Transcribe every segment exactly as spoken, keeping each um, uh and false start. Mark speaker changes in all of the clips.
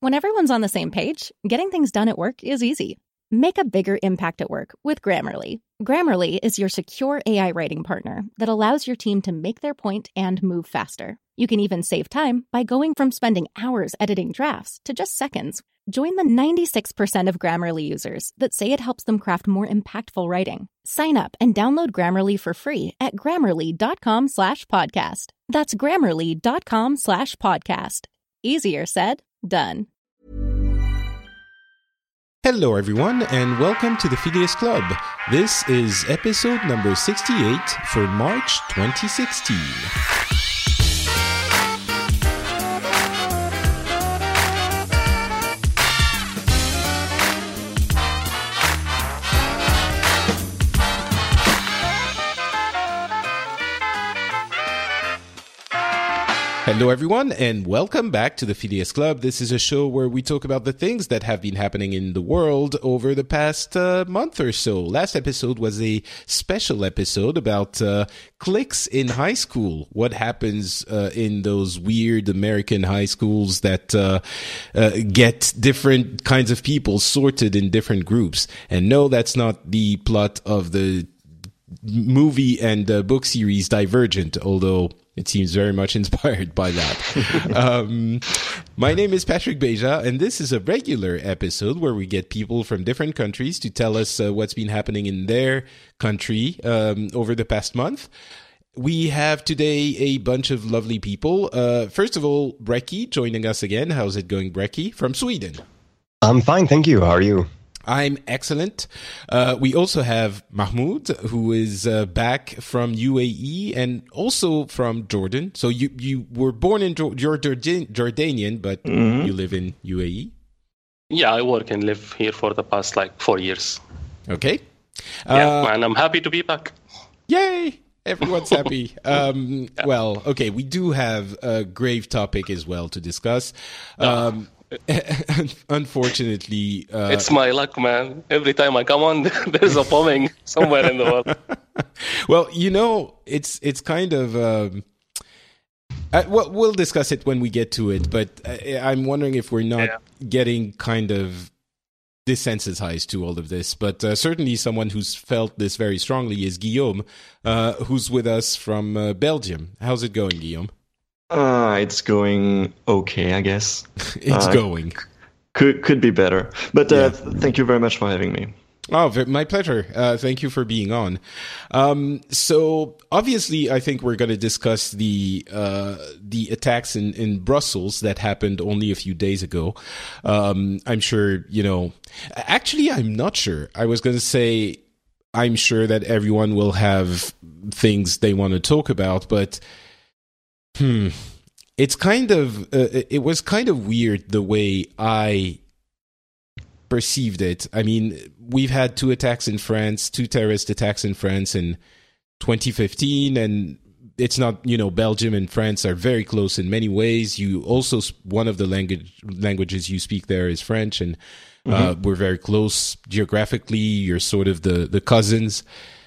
Speaker 1: When everyone's on the same page, getting things done at work is easy. Make a bigger impact at work with Grammarly. Grammarly is your secure A I writing partner that allows your team to make their point and move faster. You can even save time by going from spending hours editing drafts to just seconds. Join the ninety-six percent of Grammarly users that say it helps them craft more impactful writing. Sign up and download Grammarly for free at grammarly.com slash podcast. That's grammarly.com slash podcast. Easier said, done.
Speaker 2: Hello everyone and welcome to the Phileas Club. This is episode number sixty-eight for March twenty sixteen. Hello everyone and welcome back to the Phileas Club. This is a show where we talk about the things that have been happening in the world over the past uh, month or so. Last episode was a special episode about uh, cliques in high school. What happens uh, in those weird American high schools that uh, uh, get different kinds of people sorted in different groups. And no, that's not the plot of the movie and uh, book series Divergent, although it seems very much inspired by that. um, my name is Patrick Beja, and this is a regular episode where we get people from different countries to tell us uh, what's been happening in their country um, over the past month. We have today a bunch of lovely people. Uh, first of all, Brecky joining us again. How's it going, Brecky? From Sweden.
Speaker 3: I'm fine, thank you. How are you?
Speaker 2: I'm excellent. Uh, we also have Mahmoud, who is uh, back from U A E and also from Jordan. So you, you were born in jo- you're Jordan- Jordanian, but mm-hmm. you live in U A E?
Speaker 4: Yeah, I work and live here for the past like four years.
Speaker 2: Okay.
Speaker 4: Yeah,
Speaker 2: uh,
Speaker 4: and I'm happy to be back.
Speaker 2: Yay! Everyone's happy. Um, yeah. Well, okay, we do have a grave topic as well to discuss. Um, Unfortunately, uh,
Speaker 4: it's my luck, man. Every time I come on, there's a bombing somewhere in the world.
Speaker 2: Well, you know, it's it's kind of. Um, uh, well, we'll discuss it when we get to it. But I, I'm wondering if we're not yeah. getting kind of desensitized to all of this. But uh, certainly, someone who's felt this very strongly is Guillaume, uh, who's with us from uh, Belgium. How's it going, Guillaume?
Speaker 5: Uh, it's going okay, I guess.
Speaker 2: it's
Speaker 5: uh,
Speaker 2: going.
Speaker 5: Could could be better. But uh, yeah. thank you very much for having me.
Speaker 2: Oh, my pleasure. Uh, thank you for being on. Um, so obviously, I think we're going to discuss the uh, the attacks in, in Brussels that happened only a few days ago. Um, I'm sure, you know, actually, I'm not sure. I was going to say, I'm sure that everyone will have things they want to talk about, but Hmm. It's kind of, uh, it was kind of weird the way I perceived it. I mean, we've had two attacks in France, two terrorist attacks in France in twenty fifteen, and it's not, you know, Belgium and France are very close in many ways. You also, one of the language languages you speak there is French, and uh, mm-hmm. we're very close geographically. You're sort of the, the cousins.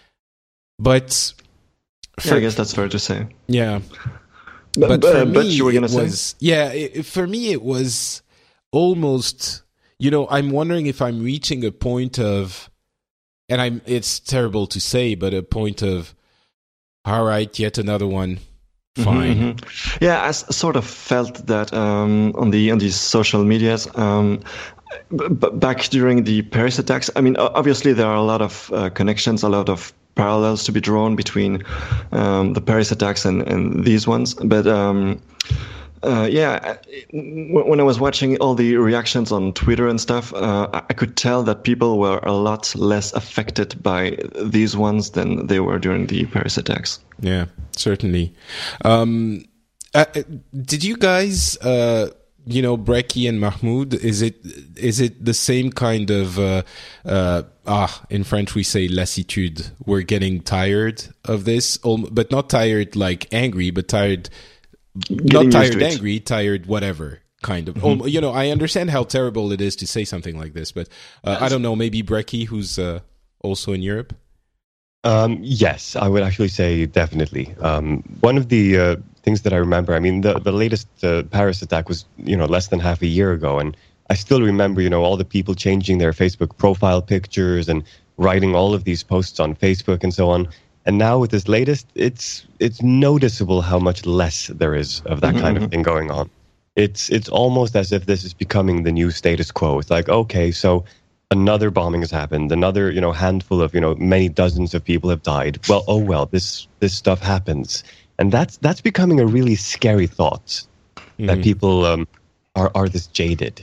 Speaker 2: But
Speaker 5: for, yeah, I guess that's fair to say.
Speaker 2: Yeah.
Speaker 5: But,
Speaker 2: but for
Speaker 5: uh,
Speaker 2: me,
Speaker 5: but you were gonna
Speaker 2: it was,
Speaker 5: say?
Speaker 2: yeah, it, for me, it was almost, you know, I'm wondering if I'm reaching a point of, and I'm, it's terrible to say, but a point of, all right, yet another one. Fine.
Speaker 5: Mm-hmm, mm-hmm. Yeah, I s- sort of felt that um, on the on these social medias. Um, b- b- back during the Paris attacks, I mean, obviously there are a lot of uh, connections, a lot of parallels to be drawn between um, the Paris attacks and, and these ones. But um, uh, yeah, when I was watching all the reactions on Twitter and stuff, uh, I could tell that people were a lot less affected by these ones than they were during the Paris attacks.
Speaker 2: Yeah, certainly. Um, uh, did you guys... Uh You know, Brecky and Mahmoud, is it is it the same kind of uh, uh, ah? In French, we say lassitude. We're getting tired of this, but not tired like angry, but tired,
Speaker 5: Getting
Speaker 2: not tired
Speaker 5: it.
Speaker 2: angry, tired whatever kind of.
Speaker 5: Mm-hmm.
Speaker 2: Um, you know, I understand how terrible it is to say something like this, but uh, I don't know. Maybe Brecky, who's uh, also in Europe.
Speaker 3: Um, yes, I would actually say definitely. Um, one of the uh, things that I remember. I mean, the the latest uh, Paris attack was, you know, less than half a year ago, and I still remember, you know, all the people changing their Facebook profile pictures and writing all of these posts on Facebook and so on. And now with this latest, it's it's noticeable how much less there is of that mm-hmm. kind of thing going on. It's it's almost as if this is becoming the new status quo. It's like, okay, so another bombing has happened, another, you know, handful of, you know, many dozens of people have died. Well, oh well, this this stuff happens. And that's that's becoming a really scary thought, mm. that people um, are, are this jaded.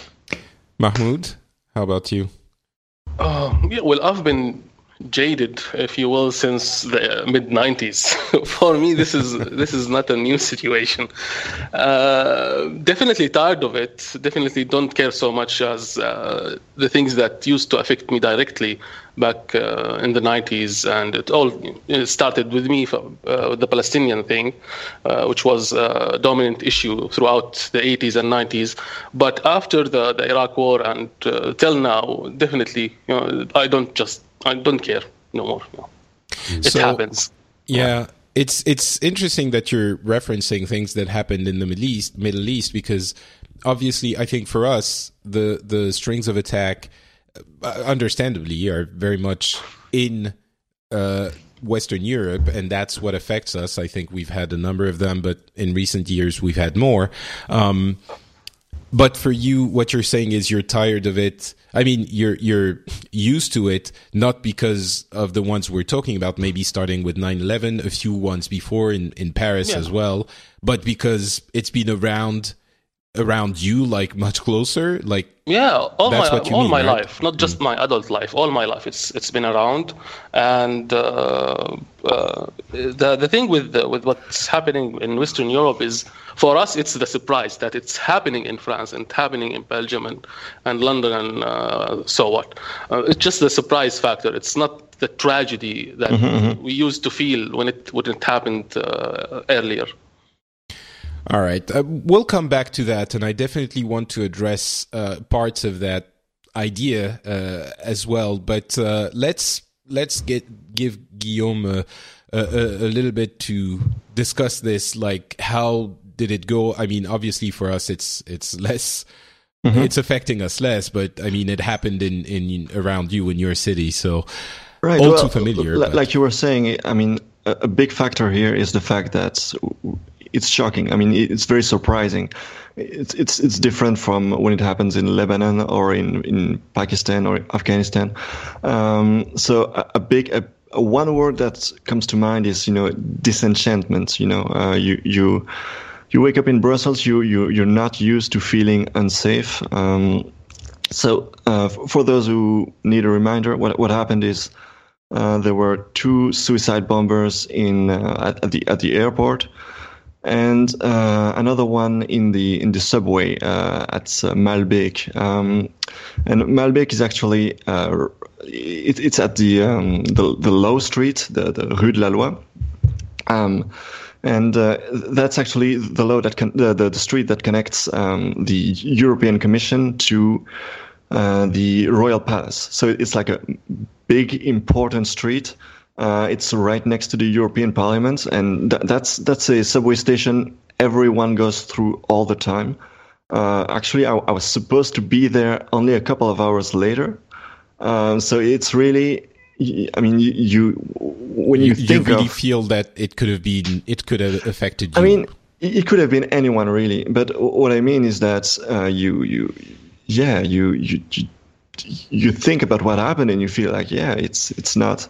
Speaker 2: Mahmoud, how about you?
Speaker 4: Uh, yeah, well, I've been jaded, if you will, since the mid nineties. For me, this is this is not a new situation. Uh, definitely tired of it. Definitely don't care so much as uh, the things that used to affect me directly back uh, in the nineties, and it all it started with me from, uh, with the Palestinian thing, uh, which was a dominant issue throughout the eighties and nineties. But after the, the Iraq War and uh, till now, definitely, you know, I don't just I don't care no more. You know. It so, happens.
Speaker 2: Yeah, it's it's interesting that you're referencing things that happened in the Middle East, Middle East, because obviously, I think for us, the the strings of attack, uh, understandably, are very much in uh, Western Europe, and that's what affects us. I think we've had a number of them, but in recent years, we've had more. Um, But for you, what you're saying is you're tired of it. I mean, you're you're used to it, not because of the ones we're talking about, maybe starting with nine eleven, a few ones before in, in Paris yeah. as well, but because it's been around around you, like much closer, like
Speaker 4: yeah, all
Speaker 2: that's
Speaker 4: my
Speaker 2: what you
Speaker 4: all
Speaker 2: mean,
Speaker 4: my
Speaker 2: right?
Speaker 4: life, not just mm. my adult life, all my life. It's it's been around, and uh, uh, the the thing with the, with what's happening in Western Europe is, for us, it's the surprise that it's happening in France and happening in Belgium and, and London and uh, so what. Uh, it's just the surprise factor. It's not the tragedy that mm-hmm. we used to feel when it when it happened uh, earlier.
Speaker 2: All right. Uh, we'll come back to that, and I definitely want to address uh, parts of that idea uh, as well. But uh, let's let's get give Guillaume a, a, a little bit to discuss this, like how did it go? I mean, obviously for us, it's it's less, mm-hmm. it's affecting us less. But I mean, it happened in, in around you in your city, so
Speaker 5: right.
Speaker 2: all
Speaker 5: well,
Speaker 2: too familiar.
Speaker 5: L-
Speaker 2: but.
Speaker 5: Like you were saying, I mean, a, a big factor here is the fact that it's shocking. I mean, it's very surprising. It's it's it's different from when it happens in Lebanon or in, in Pakistan or Afghanistan. Um, so a, a big a, a one word that comes to mind is, you know, disenchantment. You know, uh, you you. You wake up in Brussels, you, you, you're not used to feeling unsafe. Um, so uh, for those who need a reminder, what what happened is uh, there were two suicide bombers in uh, at, at the at the airport, and uh, another one in the in the subway uh, at uh, Malbec. Um, and Malbec is actually uh, it, it's at the um, the the Low Street, the, the Rue de la Loi. Um, And uh, that's actually the law that con- the, the the street that connects um, the European Commission to uh, the Royal Palace. So it's like a big, important street. Uh, it's right next to the European Parliament, and th- that's that's a subway station everyone goes through all the time. Uh, actually, I, I was supposed to be there only a couple of hours later. Um, so it's really. I mean, you, you when you, you think
Speaker 2: you really
Speaker 5: of,
Speaker 2: feel that it could have been, it could have affected you.
Speaker 5: I mean, it could have been anyone really, but what I mean is that uh, you, you, yeah, you, you, you, you think about what happened and you feel like, yeah, it's, it's not,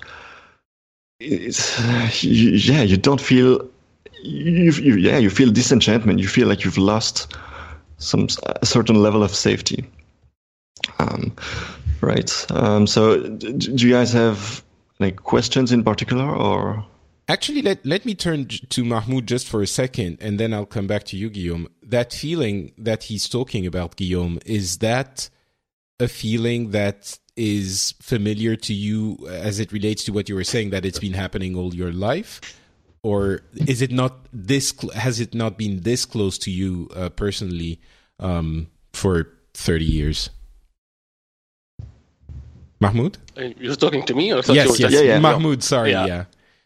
Speaker 5: it's, you, yeah, you don't feel, you, you, yeah, you feel disenchantment. You feel like you've lost some a certain level of safety. Um, Right. Um, so, do you guys have any questions in particular, or?
Speaker 2: Actually, let let me turn to Mahmoud just for a second, and then I'll come back to you, Guillaume. That feeling that he's talking about, Guillaume, is that a feeling that is familiar to you as it relates to what you were saying, that it's been happening all your life, or is it not this? Has it not been this close to you uh, personally um, for thirty years? Mahmoud?
Speaker 4: You're talking to me, or thought
Speaker 2: yes,
Speaker 4: you were
Speaker 2: yes,
Speaker 4: just...
Speaker 5: yeah, yeah.
Speaker 2: Mahmoud. Sorry,
Speaker 4: yeah.
Speaker 2: yeah.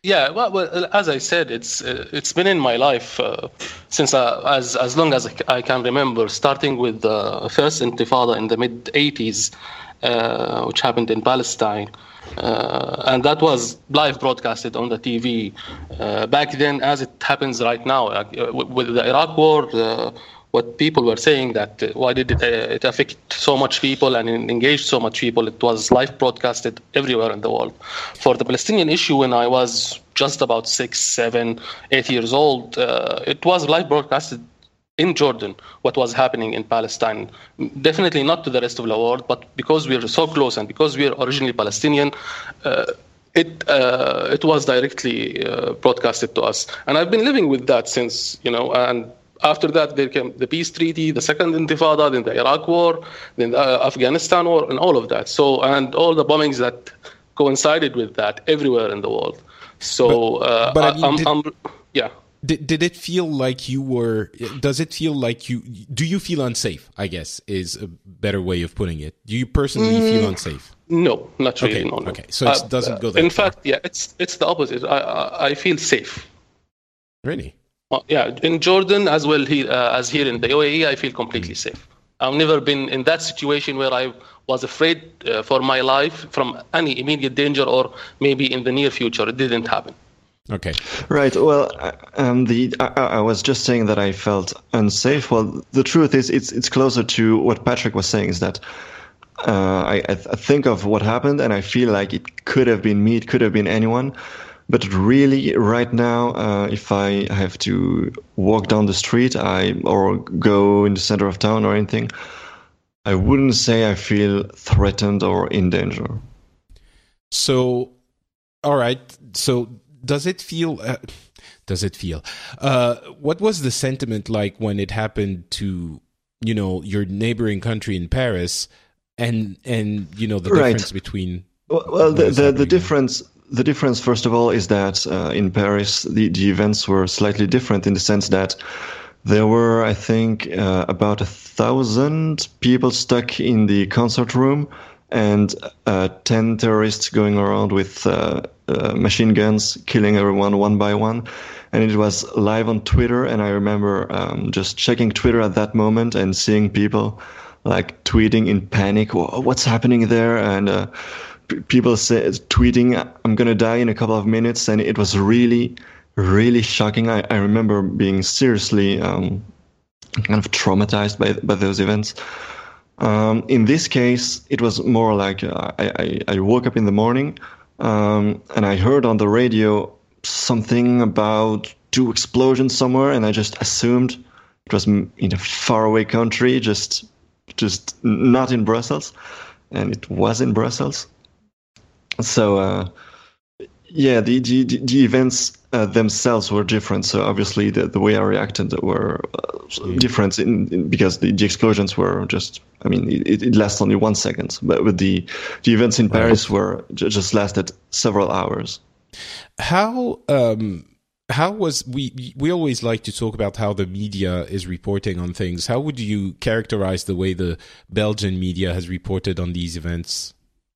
Speaker 4: Yeah, well, well, as I said, it's uh, it's been in my life uh, since uh, as as long as I can remember. Starting with the first Intifada in the mid eighties, uh, which happened in Palestine, uh, and that was live broadcasted on the T V. Uh, back then, as it happens right now, uh, with the Iraq War. Uh, What people were saying that uh, why did it, uh, it affect so much people and engage so much people? It was live broadcasted everywhere in the world. For the Palestinian issue, when I was just about six, seven, eight years old, uh, it was live broadcasted in Jordan. What was happening in Palestine? Definitely not to the rest of the world, but because we are so close and because we are originally Palestinian. Uh, It uh, it was directly uh, broadcasted to us, and I've been living with that since, you know, and. After that, there came the peace treaty, the second Intifada, then the Iraq War, then the uh, Afghanistan War, and all of that. So, and all the bombings that coincided with that everywhere in the world. So,
Speaker 2: but,
Speaker 4: uh,
Speaker 2: but I
Speaker 4: I,
Speaker 2: mean,
Speaker 4: I'm,
Speaker 2: did,
Speaker 4: I'm, yeah.
Speaker 2: Did, did it feel like you were, does it feel like you, do you feel unsafe, I guess, is a better way of putting it. Do you personally mm, feel unsafe?
Speaker 4: No, not really.
Speaker 2: Okay,
Speaker 4: no, no.
Speaker 2: okay. So it uh, doesn't go that
Speaker 4: In
Speaker 2: far.
Speaker 4: fact, yeah, it's it's the opposite. I, I, I feel safe.
Speaker 2: Really?
Speaker 4: Uh, yeah, in Jordan as well here, uh, as here in the U A E, I feel completely safe. I've never been in that situation where I was afraid uh, for my life from any immediate danger, or maybe in the near future. It didn't happen.
Speaker 2: Okay.
Speaker 5: Right. Well, um, the I, I was just saying that I felt unsafe. Well, the truth is, it's it's closer to what Patrick was saying. Is that uh, I, I think of what happened, and I feel like it could have been me. It could have been anyone. But really, right now, uh, if I have to walk down the street, I or go in the center of town or anything, I wouldn't say I feel threatened or in danger.
Speaker 2: So, all right. So, does it feel? Uh, does it feel? Uh, what was the sentiment like when it happened to, you know, your neighboring country in Paris, and and you know the difference
Speaker 5: right.
Speaker 2: between?
Speaker 5: Well, well the the, the difference. The difference, first of all, is that uh, in Paris, the, the events were slightly different in the sense that there were, I think, uh, about a thousand people stuck in the concert room and uh, ten terrorists going around with uh, uh, machine guns, killing everyone one by one. And it was live on Twitter. And I remember um, just checking Twitter at that moment and seeing people like tweeting in panic, what's happening there? And uh, people say, tweeting, I'm going to die in a couple of minutes. And it was really, really shocking. I, I remember being seriously um, kind of traumatized by, by those events. Um, in this case, it was more like uh, I, I, I woke up in the morning um, and I heard on the radio something about two explosions somewhere. And I just assumed it was in a faraway country, just, just not in Brussels. And it was in Brussels. So, uh, yeah, the, the, the events uh, themselves were different. So obviously the, the way I reacted were uh, different in, in, because the, the explosions were just, I mean, it, it lasted only one second. But with the, the events in Paris were just lasted several hours.
Speaker 2: How um, how was, we, we always like to talk about how the media is reporting on things. How would you characterize the way the Belgian media has reported on these events?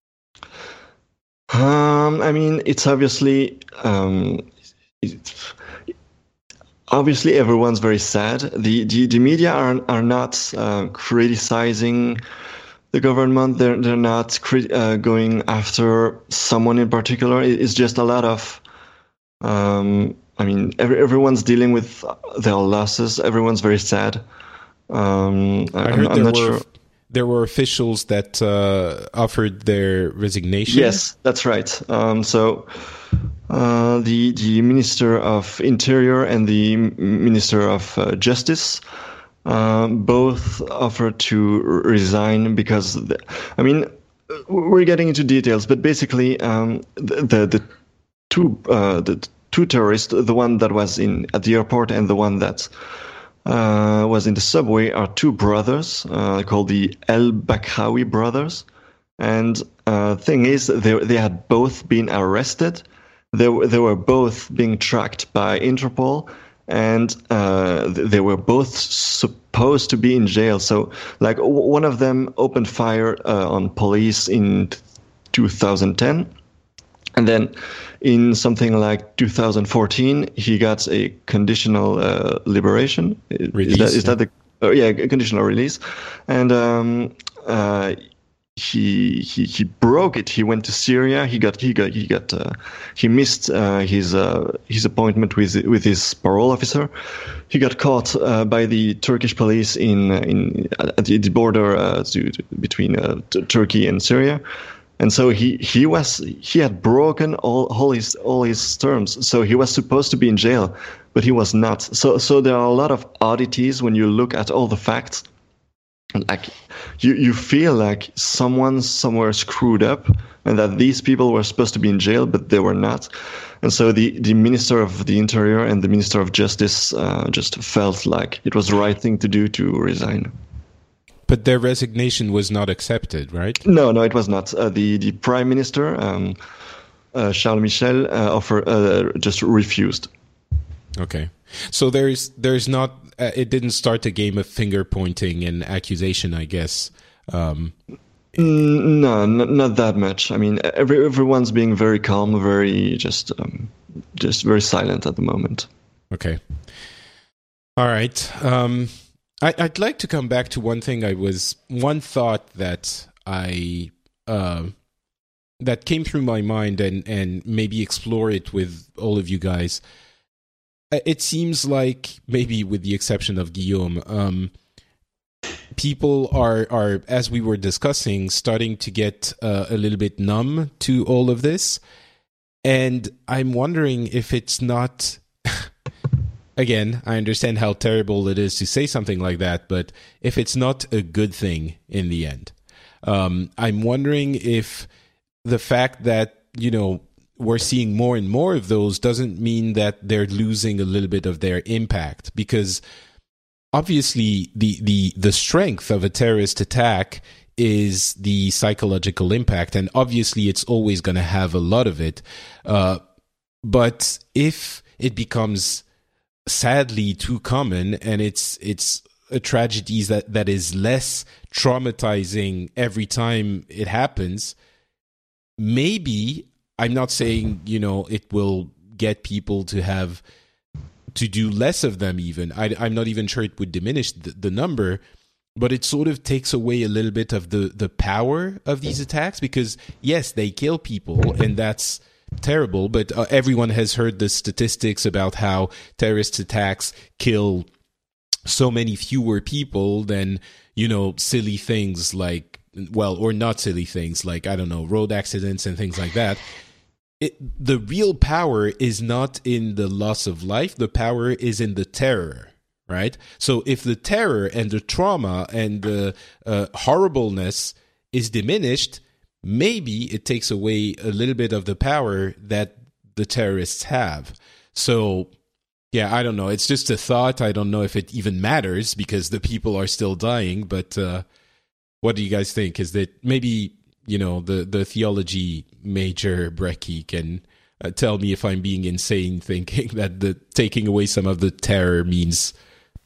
Speaker 5: Um, I mean, it's obviously, um, it's, obviously everyone's very sad. The, the, the media are, are not, uh, criticizing the government. They're, they're not, crit, uh, going after someone in particular. It's just a lot of, um, I mean, every, everyone's dealing with their losses. Everyone's very sad. Um,
Speaker 2: I
Speaker 5: I'm,
Speaker 2: heard
Speaker 5: I'm
Speaker 2: there
Speaker 5: not
Speaker 2: were,
Speaker 5: sure.
Speaker 2: There were officials that uh, offered their resignation.
Speaker 5: Yes, that's right. Um, so uh, the the Minister of Interior and the Minister of uh, Justice uh, both offered to resign because, the, I mean, we're getting into details, but basically um, the, the the two uh, the two terrorists, the one that was in at the airport and the one that Uh, was in the subway, are two brothers uh, called the El Bakraoui brothers. And uh, thing is, they they had both been arrested. They they were both being tracked by Interpol, and uh, they were both supposed to be in jail. So, like, one of them opened fire uh, on police in two thousand ten, And then in something like two thousand fourteen, he got a conditional uh, liberation.
Speaker 2: Release,
Speaker 5: is that, is
Speaker 2: yeah.
Speaker 5: that the oh, yeah, a conditional release? And um, uh, he he he broke it. He went to Syria. He got he got he got uh, he missed uh, his uh, his appointment with with his parole officer. He got caught uh, by the Turkish police in in at the border uh, to, to, between uh, t- Turkey and Syria. And so he, he was he had broken all, all his all his terms. So he was supposed to be in jail, but he was not. So so there are a lot of oddities when you look at all the facts. Like you, you feel like someone somewhere screwed up, and that these people were supposed to be in jail, but they were not. And so the, the Minister of the Interior and the Minister of Justice uh, just felt like it was the right thing to do to resign.
Speaker 2: But their resignation was not accepted, right?
Speaker 5: No, no, it was not. Uh, the the Prime Minister, um, uh, Charles Michel, uh, offer, uh, just refused.
Speaker 2: Okay, so there's there's not. Uh, it didn't start a game of finger pointing and accusation, I guess. Um,
Speaker 5: Mm, No, n- not that much. I mean, every, everyone's being very calm, very just, um, just very silent at the moment.
Speaker 2: okay, all right. Um, I, I'd like to come back to one thing. I was one thought that I uh, that came through my mind, and and maybe explore it with all of you guys. Uh, It seems like, maybe with the exception of Guillaume, um, people are are as we were discussing, starting to get uh, a little bit numb to all of this, and I'm wondering if it's not. Again, I understand how terrible it is to say something like that, but if it's not a good thing in the end, um, I'm wondering if the fact that, you know, we're seeing more and more of those doesn't mean that they're losing a little bit of their impact, because obviously the the the strength of a terrorist attack is the psychological impact, and obviously it's always going to have a lot of it. Uh, but if it becomes sadly too common, and it's it's a tragedy that that is less traumatizing every time it happens, maybe, I'm not saying, you know, it will get people to have to do less of them even. I, I'm not even sure it would diminish the, the number, but it sort of takes away a little bit of the, the power of these attacks, because yes, they kill people, and that's terrible, but uh, everyone has heard the statistics about how terrorist attacks kill so many fewer people than, you know, silly things like, well, or not silly things like, I don't know, road accidents and things like that. It, the real power is not in the loss of life. The power is in the terror, right? So if the terror and the trauma and the uh, horribleness is diminished, maybe it takes away a little bit of the power that the terrorists have. So, yeah, I don't know. It's just a thought. I don't know if it even matters, because the people are still dying. But uh, what do you guys think? Is that maybe, you know, the, the theology major Brecky can uh, tell me if I'm being insane thinking that the taking away some of the terror means,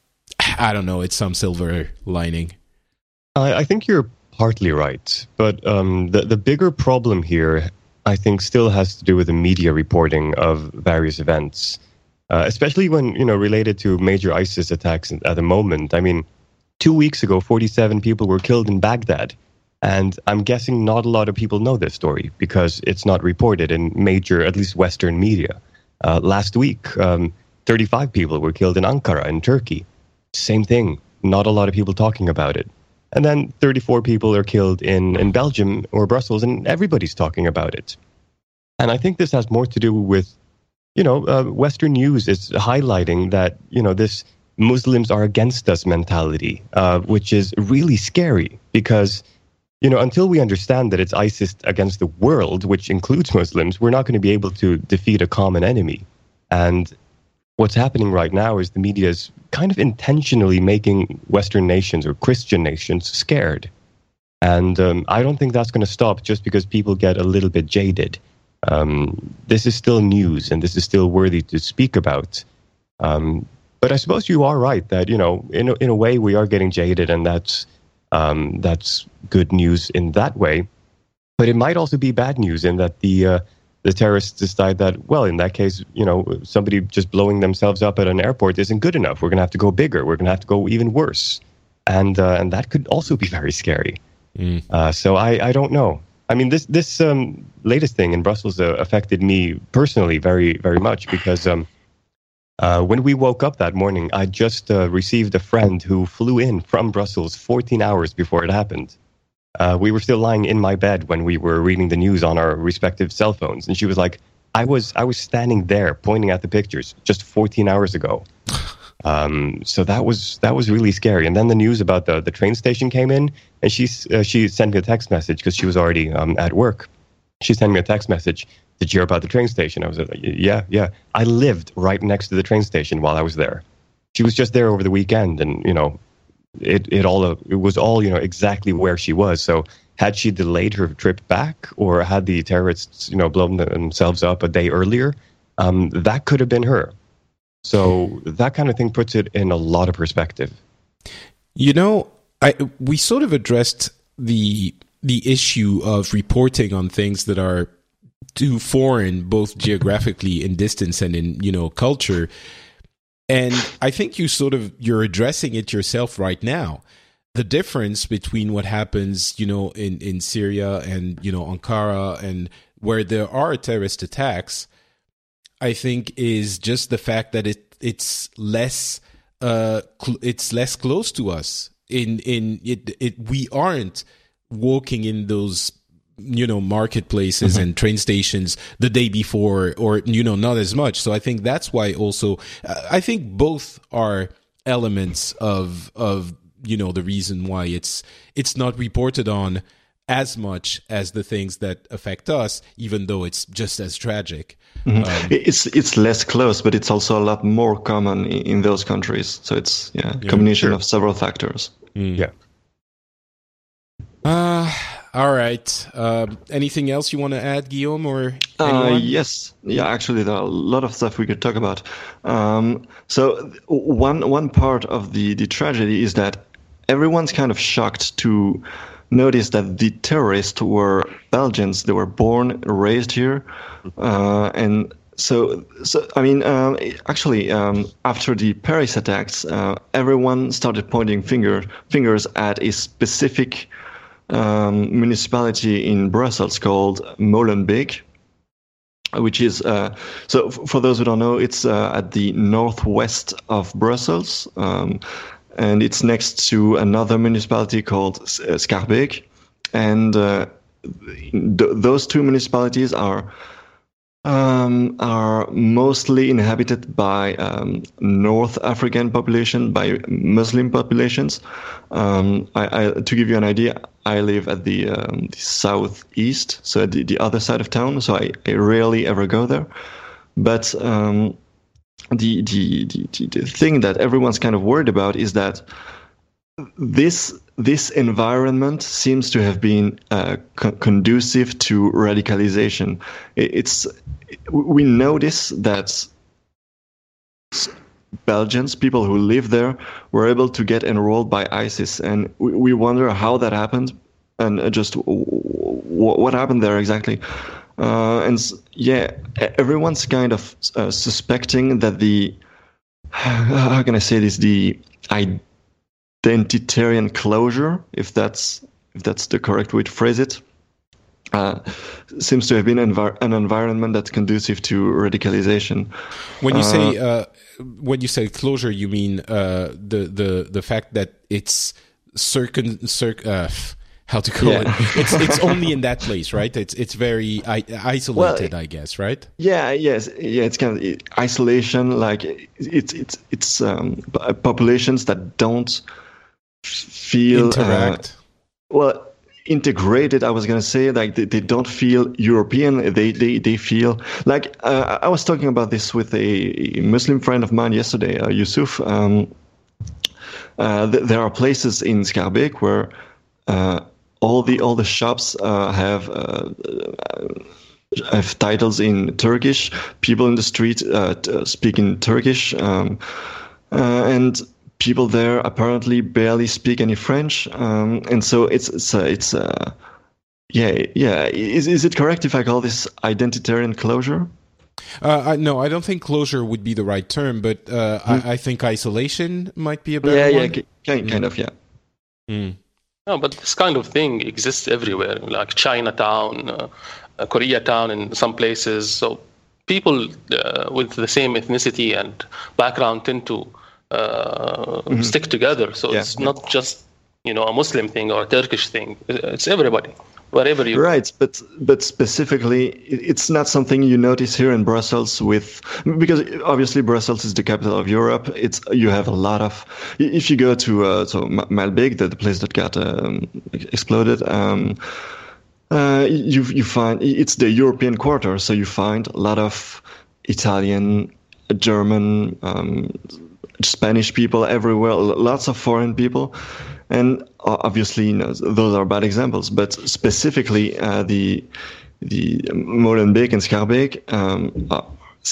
Speaker 2: I don't know, it's some silver lining.
Speaker 3: I, I think you're partly right, but um, the the bigger problem here, I think, still has to do with the media reporting of various events, uh, especially when, you know, related to major ISIS attacks at the moment. I mean, two weeks ago, forty-seven people were killed in Baghdad, and I'm guessing not a lot of people know this story because it's not reported in major, at least Western media. Uh, last week, um, thirty-five people were killed in Ankara in Turkey. Same thing, not a lot of people talking about it. And then thirty-four people are killed in, in Belgium or Brussels, and everybody's talking about it. And I think this has more to do with, you know, uh, Western news is highlighting that, you know, this Muslims are against us mentality, uh, which is really scary because, you know, until we understand that it's ISIS against the world, which includes Muslims, we're not going to be able to defeat a common enemy. And what's happening right now is the media is kind of intentionally making Western nations or Christian nations scared. And um, I don't think that's going to stop just because people get a little bit jaded. Um, this is still news, and this is still worthy to speak about. Um, but I suppose you are right that, you know, in a, in a way we are getting jaded, and that's um, that's good news in that way. But it might also be bad news in that the uh, the terrorists decide that, well, in that case, you know, somebody just blowing themselves up at an airport isn't good enough. We're going to have to go bigger. We're going to have to go even worse. And uh, and that could also be very scary. Mm. Uh, so I, I don't know. I mean, this this um, latest thing in Brussels uh, affected me personally very, very much because um, uh, when we woke up that morning, I just uh, received a friend who flew in from Brussels fourteen hours before it happened. Uh, we were still lying in my bed when we were reading the news on our respective cell phones. And she was like, I was I was standing there pointing at the pictures just fourteen hours ago. Um, so that was that was really scary. And then the news about the, the train station came in, and she, uh, she sent me a text message because she was already um, at work. She sent me a text message. Did you hear about the train station? I was like, yeah, yeah. I lived right next to the train station while I was there. She was just there over the weekend, and, you know, It it all it was all you know exactly where she was. So had she delayed her trip back, or had the terrorists you know blown themselves up a day earlier, um, that could have been her. So that kind of thing puts it in a lot of perspective.
Speaker 2: You know, I we sort of addressed the the issue of reporting on things that are too foreign, both geographically in distance and in you know culture. And I think you sort of, you're addressing it yourself right now. The difference between what happens, you know, in, in Syria and, you know, Ankara and where there are terrorist attacks, I think is just the fact that it it's less uh cl- it's less close to us. In in it it we aren't walking in those you know marketplaces mm-hmm. and train stations the day before, or you know not as much. So I think that's why also uh, I think both are elements of of you know the reason why it's it's not reported on as much as the things that affect us, even though it's just as tragic.
Speaker 5: Mm-hmm.
Speaker 2: Um,
Speaker 5: it's it's less close, but it's also a lot more common in, in those countries. So it's yeah, a
Speaker 2: yeah,
Speaker 5: combination
Speaker 2: sure.
Speaker 5: of several factors.
Speaker 2: Mm.
Speaker 3: Yeah.
Speaker 2: Uh all right. Um, anything else you want to add, Guillaume, or anyone?
Speaker 5: Uh, yes. Yeah, actually, there are a lot of stuff we could talk about. Um, so one one part of the, the tragedy is that everyone's kind of shocked to notice that the terrorists were Belgians. They were born, raised here. Uh, and so, so I mean, um, actually, um, after the Paris attacks, uh, everyone started pointing finger, fingers at a specific Um, municipality in Brussels called Molenbeek, which is uh, so. F- for those who don't know, it's uh, at the northwest of Brussels, um, and it's next to another municipality called uh, Schaerbeek, and uh, th- those two municipalities are um, are mostly inhabited by um, North African population, by Muslim populations. Um, I, I, to give you an idea, I live at the, um, the southeast, so at the, the other side of town. So I, I rarely ever go there. But um, the, the the the thing that everyone's kind of worried about is that this this environment seems to have been uh, co- conducive to radicalization. It, it's we notice that Belgians, people who live there, were able to get enrolled by ISIS, and we, we wonder how that happened, and just w- w- what happened there exactly. Uh, and yeah, everyone's kind of uh, suspecting that the how can I say this the identitarian closure, if that's if that's the correct way to phrase it, uh, seems to have been envir- an environment that's conducive to radicalization.
Speaker 2: When you
Speaker 5: uh,
Speaker 2: say uh, when you say closure, you mean uh, the the the fact that it's circun circ. Uh, how to call
Speaker 5: yeah.
Speaker 2: it? It's it's only in that place, right? It's it's very I- isolated, well, I guess, right?
Speaker 5: Yeah, yes, yeah. It's kind of isolation. Like it's it's it's um, populations that don't feel
Speaker 2: interact.
Speaker 5: Uh, well, integrated. I was gonna say like they, they don't feel European. They they they feel like uh, I was talking about this with a, a Muslim friend of mine yesterday, uh, Yusuf. Um, uh, th- there are places in Schaerbeek where uh, all the all the shops uh, have uh, have titles in Turkish. People in the street uh, t- speak in Turkish, um, uh, and people there apparently barely speak any French, um, and so it's it's uh, it's uh, Yeah, yeah. Is is it correct if I call this identitarian closure?
Speaker 2: Uh, I, no, I don't think closure would be the right term, but uh, mm. I, I think isolation might be a better
Speaker 5: yeah,
Speaker 2: one.
Speaker 5: Yeah, kind, kind mm. of, yeah.
Speaker 2: Mm.
Speaker 4: No, but this kind of thing exists everywhere, like Chinatown, uh, uh, Koreatown in some places. So people uh, with the same ethnicity and background tend to uh, mm-hmm. stick together. So yeah, it's yeah. not just, you know, a Muslim thing or a Turkish thing. It's everybody. Wherever you
Speaker 5: right, but but specifically, it's not something you notice here in Brussels with, because obviously Brussels is the capital of Europe. It's you have a lot of. If you go to uh, so Malbec, the, the place that got um, exploded, um, uh, you you find it's the European quarter, so you find a lot of Italian, German, um, Spanish people everywhere, lots of foreign people. And obviously, you know, those are bad examples. But specifically, uh, the the Molenbeek and Schaerbeek um, uh,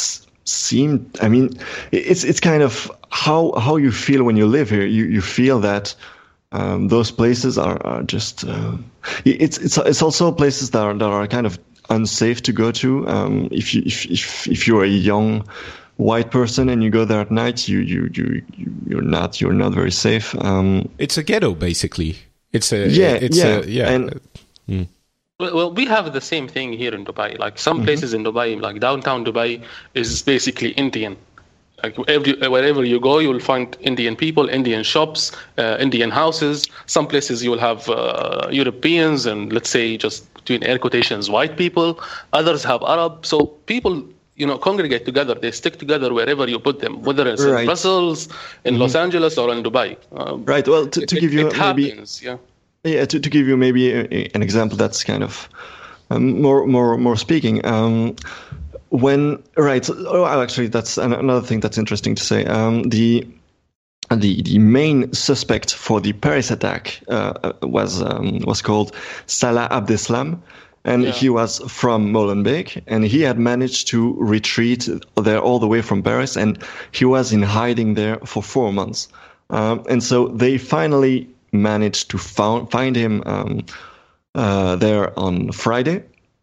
Speaker 5: seem. I mean, it's it's kind of how how you feel when you live here. You you feel that um, those places are, are just. Uh, it's it's it's also places that are that are kind of unsafe to go to. Um, if you if if if you're a young white person and you go there at night, you you you you're not you're not very safe. Um,
Speaker 2: it's a ghetto, basically. It's a
Speaker 5: yeah
Speaker 2: it's
Speaker 5: yeah
Speaker 2: a, yeah.
Speaker 5: And,
Speaker 2: mm.
Speaker 4: well, well, we have the same thing here in Dubai. Like some mm-hmm. places in Dubai, like downtown Dubai, is basically Indian. Like every, wherever you go, you will find Indian people, Indian shops, uh, Indian houses. Some places you will have uh, Europeans and, let's say, just between air quotations, white people. Others have Arab. So people, you know, congregate together. They stick together wherever you put them, whether it's right. in Brussels, in mm-hmm. Los Angeles, or in Dubai.
Speaker 5: Um, right. Well, to, to
Speaker 4: it,
Speaker 5: give you
Speaker 4: it
Speaker 5: maybe,
Speaker 4: happens, yeah.
Speaker 5: Yeah. To, to give you maybe a, an example that's kind of um, more more more speaking. Um, when right. So, oh, actually, that's another thing that's interesting to say. Um, the the the main suspect for the Paris attack uh, was um, was called Salah Abdeslam. And yeah. he was from Molenbeek, and he had managed to retreat there all the way from Paris, and he was in hiding there for four months. Um, and so they finally managed to found, find him um, uh, there on Friday,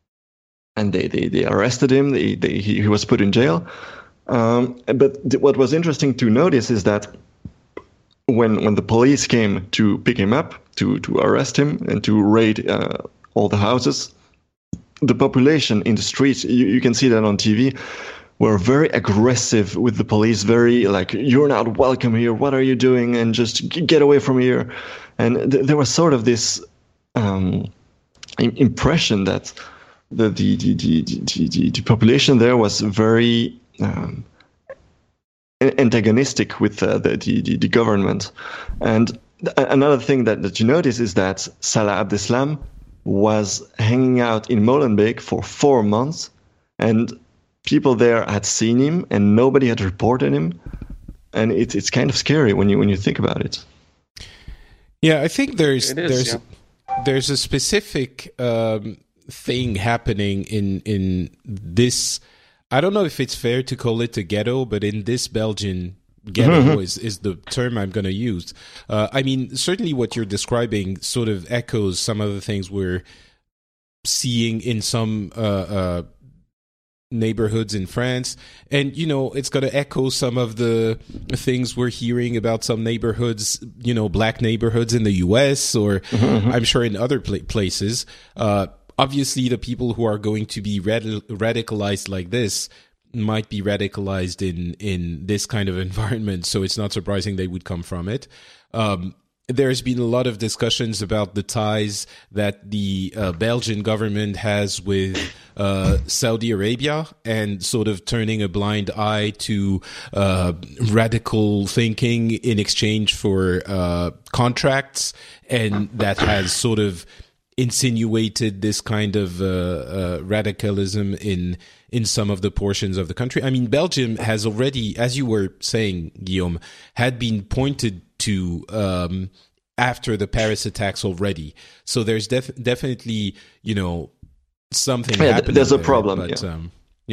Speaker 5: and they, they, they arrested him. They, they, he, he was put in jail. Um, but th- what was interesting to notice is that when when the police came to pick him up, to, to arrest him, and to raid uh, all the houses, the population in the streets, you, you can see that on T V, were very aggressive with the police, very like, you're not welcome here, what are you doing, and just get away from here. And th- there was sort of this um, impression that the the, the, the, the, the, the population there was very um, antagonistic with uh, the, the, the government. And th- another thing that, that you notice is that Salah Abdeslam was hanging out in Molenbeek for four months, and people there had seen him, and nobody had reported him, and it's it's kind of scary when you when you think about it.
Speaker 2: Yeah, I think there's
Speaker 4: it is,
Speaker 2: there's
Speaker 4: yeah.
Speaker 2: there's a specific um, thing happening in in this. I don't know if it's fair to call it a ghetto, but in this Belgian ghetto mm-hmm. is, is the term I'm going to use. Uh, I mean, certainly what you're describing sort of echoes some of the things we're seeing in some uh, uh, neighborhoods in France. And, you know, it's going to echo some of the things we're hearing about some neighborhoods, you know, black neighborhoods in the U S or mm-hmm. I'm sure in other pl- places. Uh, obviously, the people who are going to be rad- radicalized like this might be radicalized in in this kind of environment, so it's not surprising they would come from it. Um, there's been a lot of discussions about the ties that the uh, Belgian government has with uh, Saudi Arabia and sort of turning a blind eye to uh, radical thinking in exchange for uh, contracts, and that has sort of insinuated this kind of uh, uh, radicalism in in some of the portions of the country. I mean, Belgium has already, as you were saying, Guillaume, had been pointed to um, after the Paris attacks already. So there's def- definitely, you know, something
Speaker 5: yeah,
Speaker 2: happening.
Speaker 5: There's a
Speaker 2: there,
Speaker 5: problem.
Speaker 2: But,
Speaker 5: yeah.
Speaker 2: Um, yeah.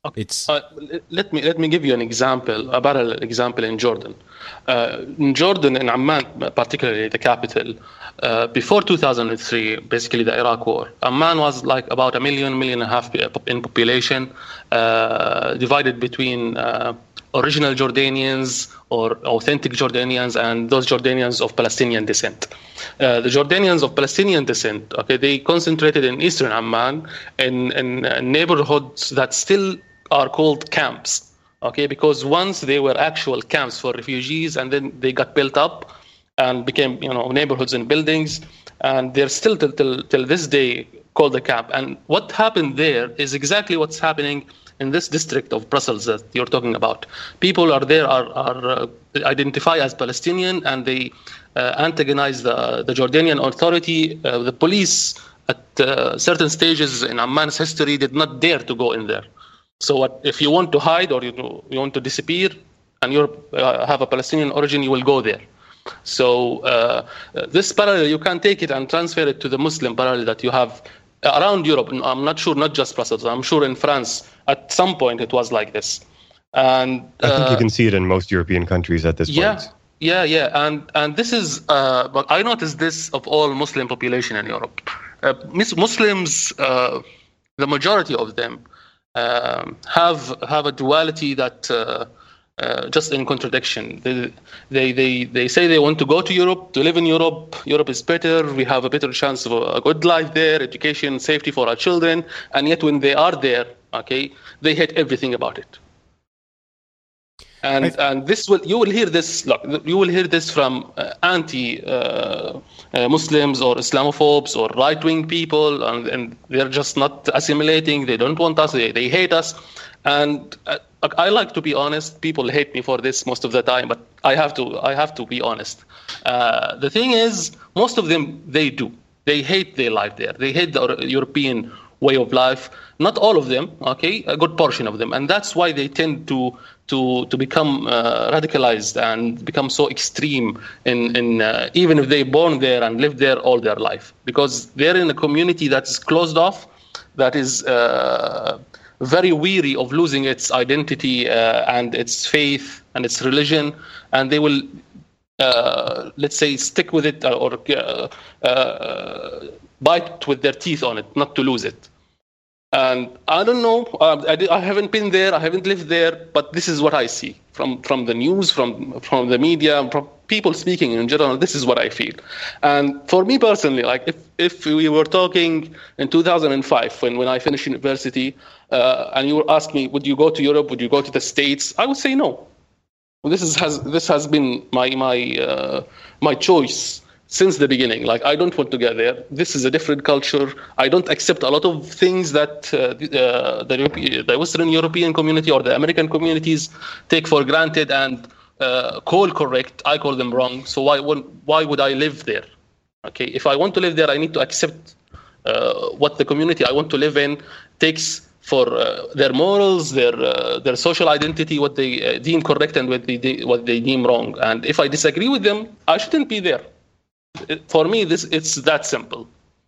Speaker 4: Okay.
Speaker 2: It's
Speaker 4: uh, let me let me give you an example, a parallel example in Jordan. Uh, in Jordan, in Amman, particularly the capital, uh, before two thousand three, basically the Iraq War, Amman was like about a million, million and a half in population, uh, divided between uh, original Jordanians or authentic Jordanians and those Jordanians of Palestinian descent. Uh, the Jordanians of Palestinian descent, okay, they concentrated in eastern Amman in, in uh, neighborhoods that still are called camps, okay, because once they were actual camps for refugees, and then they got built up and became, you know, neighborhoods and buildings, and they're still till till, till this day called a camp. And what happened there is exactly what's happening in this district of Brussels that you're talking about. People are there are, are uh, identify as Palestinian, and they uh, antagonize the, the Jordanian authority. Uh, the police at uh, certain stages in Amman's history did not dare to go in there. So what, if you want to hide or you, you want to disappear and you uh, have a Palestinian origin, you will go there. So uh, this parallel, you can take it and transfer it to the Muslim parallel that you have around Europe. I'm not sure, not just Brussels. I'm sure in France, at some point, it was like this. And uh,
Speaker 3: I think you can see it in most European countries at this
Speaker 4: yeah,
Speaker 3: point.
Speaker 4: Yeah, yeah, and and this is. Uh, but I noticed this of all Muslim population in Europe. Uh, Muslims, uh, the majority of them, um, have have a duality that. Uh, Uh, just in contradiction. They, they they they say they want to go to Europe, to live in Europe. Europe is better. We have a better chance of a good life there, education, safety for our children. And yet when they are there, okay, they hate everything about it. And th- and this will you will hear this look, you will hear this from uh, anti uh, uh, Muslims or Islamophobes or right wing people, and, and they're just not assimilating. They don't want us. They they hate us. And uh, I like to be honest. People hate me for this most of the time, but I have to. I have to be honest. Uh, the thing is, most of them they do. They hate their life there. They hate the European way of life. Not all of them, okay, a good portion of them, and that's why they tend to to to become uh, radicalized and become so extreme in in uh, even if they born there and live there all their life, because they're in a community that's closed off, that is. Uh, very weary of losing its identity uh, and its faith and its religion, and they will, uh, let's say, stick with it or uh, uh, bite with their teeth on it, not to lose it. And I don't know, uh, I, I haven't been there, I haven't lived there, but this is what I see from, from the news, from from the media, from people speaking in general. This is what I feel. And for me personally, like if, if we were talking in two thousand five, when, when I finished university, uh, and you were asking me, would you go to Europe, would you go to the States? I would say no. This is has this has been my my uh, my choice since the beginning. Like, I don't want to get there. This is a different culture. I don't accept a lot of things that uh, uh, the, Europe- the Western European community or the American communities take for granted and uh, call correct. I call them wrong. So why would, why would I live there? Okay, if I want to live there, I need to accept uh, what the community I want to live in takes for uh, their morals, their uh, their social identity, what they uh, deem correct and what they de- what they deem wrong. And if I disagree with them, I shouldn't be there. For me, this it's that simple.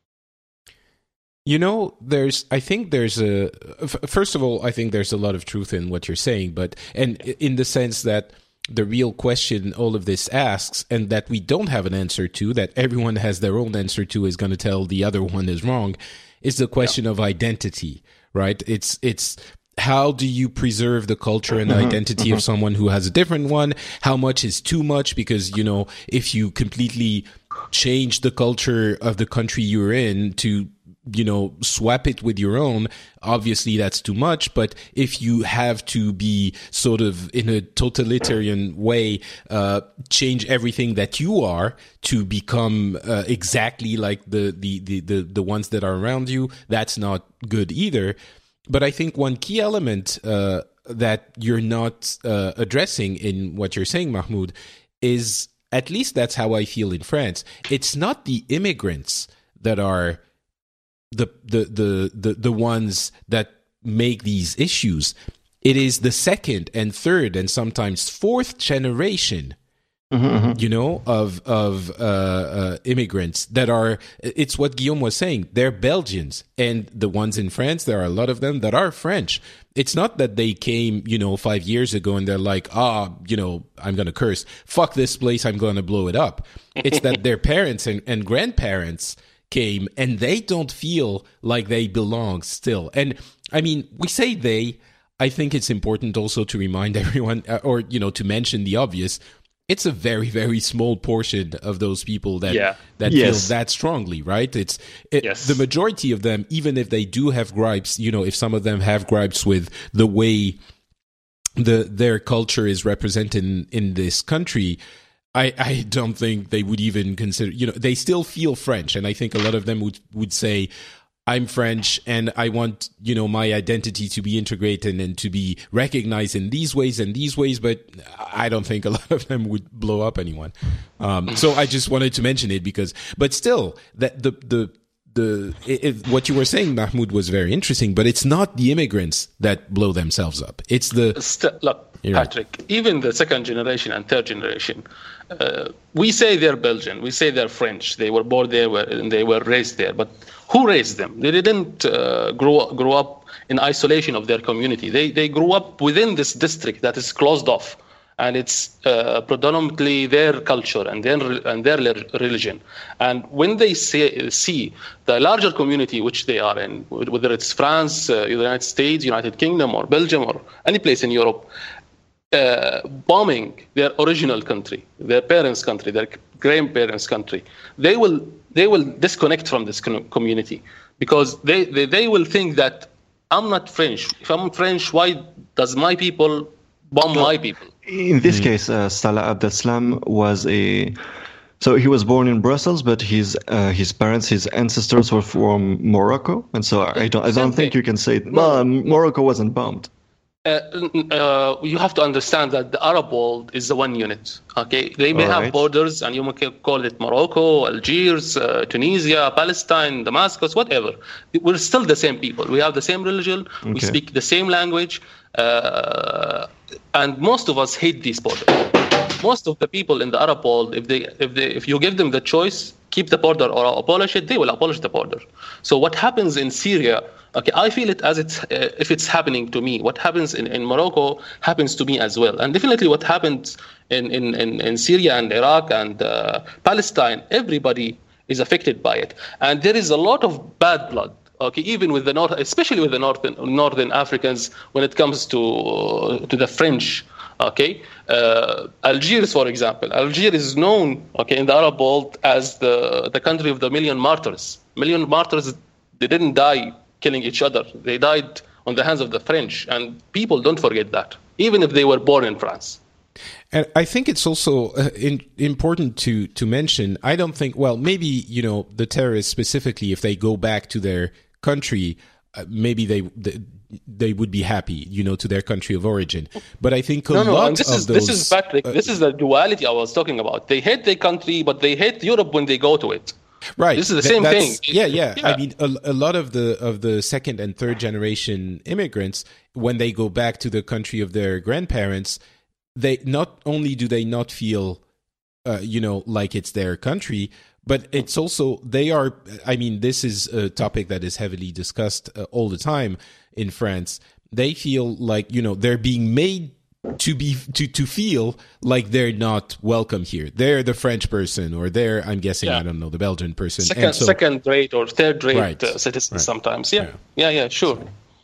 Speaker 2: You know, there's, I think there's a, first of all, I think there's a lot of truth in what you're saying, but, and in the sense that the real question all of this asks, and that we don't have an answer to, that everyone has their own answer to, is going to tell the other one is wrong, is the question yeah. of identity, right? It's, it's, how do you preserve the culture and mm-hmm, identity mm-hmm. of someone who has a different one? How much is too much? Because, you know, if you completely change the culture of the country you're in to, you know, swap it with your own, obviously that's too much. But if you have to be sort of in a totalitarian way, uh, change everything that you are to become uh, exactly like the, the, the, the, the ones that are around you, that's not good either. But I think one key element uh, that you're not uh, addressing in what you're saying, Mahmoud, is, at least that's how I feel in France, it's not the immigrants that are the the the the, the ones that make these issues. It is the second and third and sometimes fourth generation Mm-hmm. You know, of of uh, uh, immigrants that are, it's what Guillaume was saying, they're Belgians. And the ones in France, there are a lot of them that are French. It's not that they came, you know, five years ago and they're like, ah, oh, you know, I'm going to curse. Fuck this place, I'm going to blow it up. It's that their parents and, and grandparents came and they don't feel like they belong still. And I mean, we say they, I think it's important also to remind everyone, or, you know, to mention the obvious. It's a very, very small portion of those people that
Speaker 4: yeah.
Speaker 2: that
Speaker 5: yes.
Speaker 2: feel that strongly, right? It's it,
Speaker 4: yes.
Speaker 2: the majority of them, even if they do have gripes, you know, if some of them have gripes with the way the their culture is represented in, in this country, I, I don't think they would even consider, you know, they still feel French. And I think a lot of them would, would say, I'm French and I want, you know, my identity to be integrated and to be recognized in these ways and these ways, but I don't think a lot of them would blow up anyone. Um, so I just wanted to mention it because, but still, that the, the, the, it, what you were saying, Mahmoud, was very interesting, but it's not the immigrants that blow themselves up. It's the,
Speaker 4: St- look,
Speaker 2: You're
Speaker 4: Patrick,
Speaker 2: right.
Speaker 4: even the second generation and third generation, uh, we say they're Belgian, we say they're French, they were born there and they were raised there, but who raised them? They didn't uh, grow grow up in isolation of their community. They they grew up within this district that is closed off, and it's uh, predominantly their culture and their and their religion. And when they see, see the larger community which they are in, whether it's France, uh, the United States, United Kingdom, or Belgium, or any place in Europe, uh, bombing their original country, their parents' country, their grandparents' country, they will. They will disconnect from this community because they, they, they will think that I'm not French. If I'm French, why does my people bomb well, my people?
Speaker 5: In this mm. case, uh, Salah Abdeslam was a... So he was born in Brussels, but his uh, his parents, his ancestors were from Morocco. And so I don't I don't think you can say, well, Morocco wasn't bombed.
Speaker 4: Uh, uh, you have to understand that the Arab world is the one unit. Okay, they may All have right. borders, and you can call it Morocco, Algiers, uh, Tunisia, Palestine, Damascus, whatever. We're still the same people. We have the same religion. Okay. We speak the same language, uh, and most of us hate these borders. Most of the people in the Arab world, if they if they if you give them the choice, keep the border or abolish it, they will abolish the border. So what happens in Syria? Okay, I feel it as it's uh, if it's happening to me. What happens in, in Morocco happens to me as well, and definitely what happens in in, in, in Syria and Iraq and uh, Palestine, everybody is affected by it, and there is a lot of bad blood. Okay, even with the north, especially with the northern northern Africans, when it comes to uh, to the French. Okay, uh, Algiers, for example, Algiers is known, okay, in the Arab world as the the country of the million martyrs. Million martyrs, they didn't die killing each other. They died on the hands of the French, and people don't forget that, even if they were born in France.
Speaker 2: And I think it's also uh, in, important to to mention, I don't think, well, maybe, you know, the terrorists specifically, if they go back to their country, uh, maybe they, they they would be happy, you know, to their country of origin. But I think a
Speaker 4: no, no,
Speaker 2: lot
Speaker 4: and this
Speaker 2: of
Speaker 4: is,
Speaker 2: those...
Speaker 4: This is, Patrick, uh, this is the duality I was talking about. They hate their country, but they hate Europe when they go to it.
Speaker 2: Right.
Speaker 4: This is the same thing.
Speaker 2: Yeah, yeah, yeah. I mean, a, a lot of the of the second and third generation immigrants, when they go back to the country of their grandparents, they not only do they not feel, uh, you know, like it's their country, but it's also, they are, I mean, this is a topic that is heavily discussed uh, all the time in France. They feel like, you know, they're being made to be to to feel like they're not welcome here. They're the French person, or they're, I'm guessing, yeah. I don't know, the Belgian person.
Speaker 4: Second,
Speaker 2: and so,
Speaker 4: second rate or third rate
Speaker 2: right,
Speaker 4: uh, citizens
Speaker 2: right.
Speaker 4: sometimes. Yeah, yeah, yeah, yeah sure.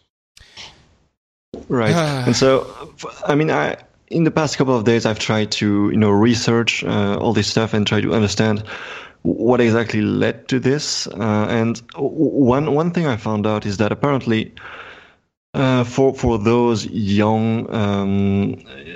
Speaker 5: Right. And so, I mean, I in the past couple of days, I've tried to, you know, research uh, all this stuff and try to understand what exactly led to this. Uh, and one one thing I found out is that apparently, uh, for for those young um,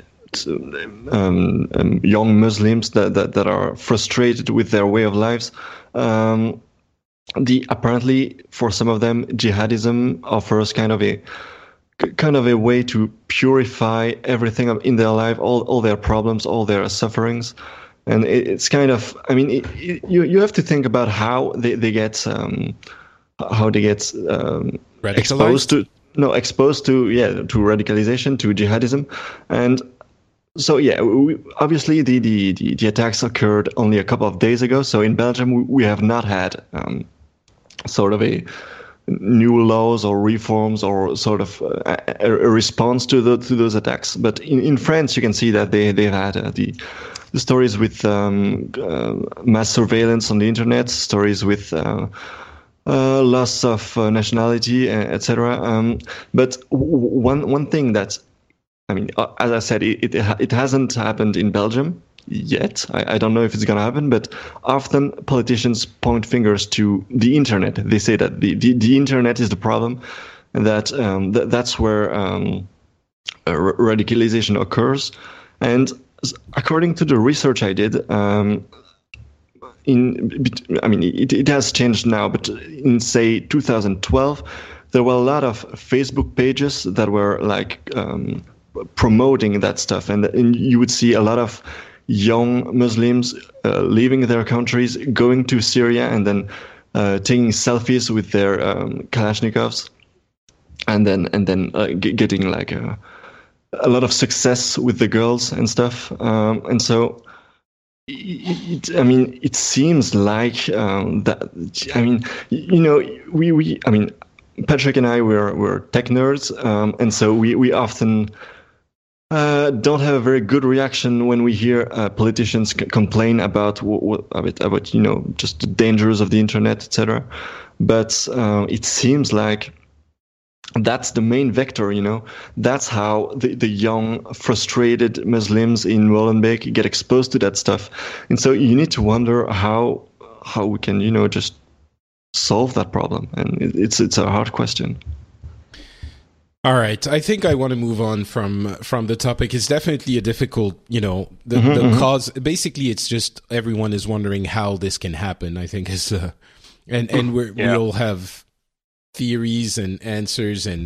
Speaker 5: um, um, young Muslims that, that that are frustrated with their way of lives, um, the apparently for some of them, jihadism offers kind of a kind of a way to purify everything in their life, all all their problems, all their sufferings. And it's kind of, I mean, it, it, you you have to think about how they, they get um, how they get um, exposed to no exposed to yeah to radicalization, to jihadism, and So yeah, we, obviously the, the, the, the attacks occurred only a couple of days ago. So in Belgium, we, we have not had um, sort of a new laws or reforms or sort of a, a response to the to those attacks. But in, in France, you can see that they they've had uh, the the stories with um, uh, mass surveillance on the internet, stories with uh, uh, loss of uh, nationality, et cetera. Um, but w- one one thing that I mean, as I said, it, it it hasn't happened in Belgium yet. I, I don't know if it's going to happen, but often politicians point fingers to the internet. They say that the, the, the internet is the problem, and that um, th- that's where um, r- radicalization occurs. And according to the research I did, um, in I mean, it, it has changed now, but in say two thousand twelve, there were a lot of Facebook pages that were like um, promoting that stuff, and, and you would see a lot of young Muslims uh, leaving their countries, going to Syria, and then uh, taking selfies with their um, Kalashnikovs, and then and then uh, g- getting like a, a lot of success with the girls and stuff. Um, and so, it, it, I mean, it seems like um, that. I mean, you know, we we. I mean, Patrick and I were were tech nerds, um, and so we we often. Uh, don't have a very good reaction when we hear uh, politicians c- complain about what, what about, about you know just the dangers of the internet, et cetera. But uh, it seems like that's the main vector. You know, that's how the, the young, frustrated Muslims in Molenbeek get exposed to that stuff, and so you need to wonder how how we can you know just solve that problem, and it, it's it's a hard question.
Speaker 2: All right, I think I want to move on from from the topic. It's definitely a difficult, you know, the, mm-hmm, the mm-hmm. cause. Basically, it's just everyone is wondering how this can happen. I think is, uh, and and we're, yeah. we all have theories and answers, and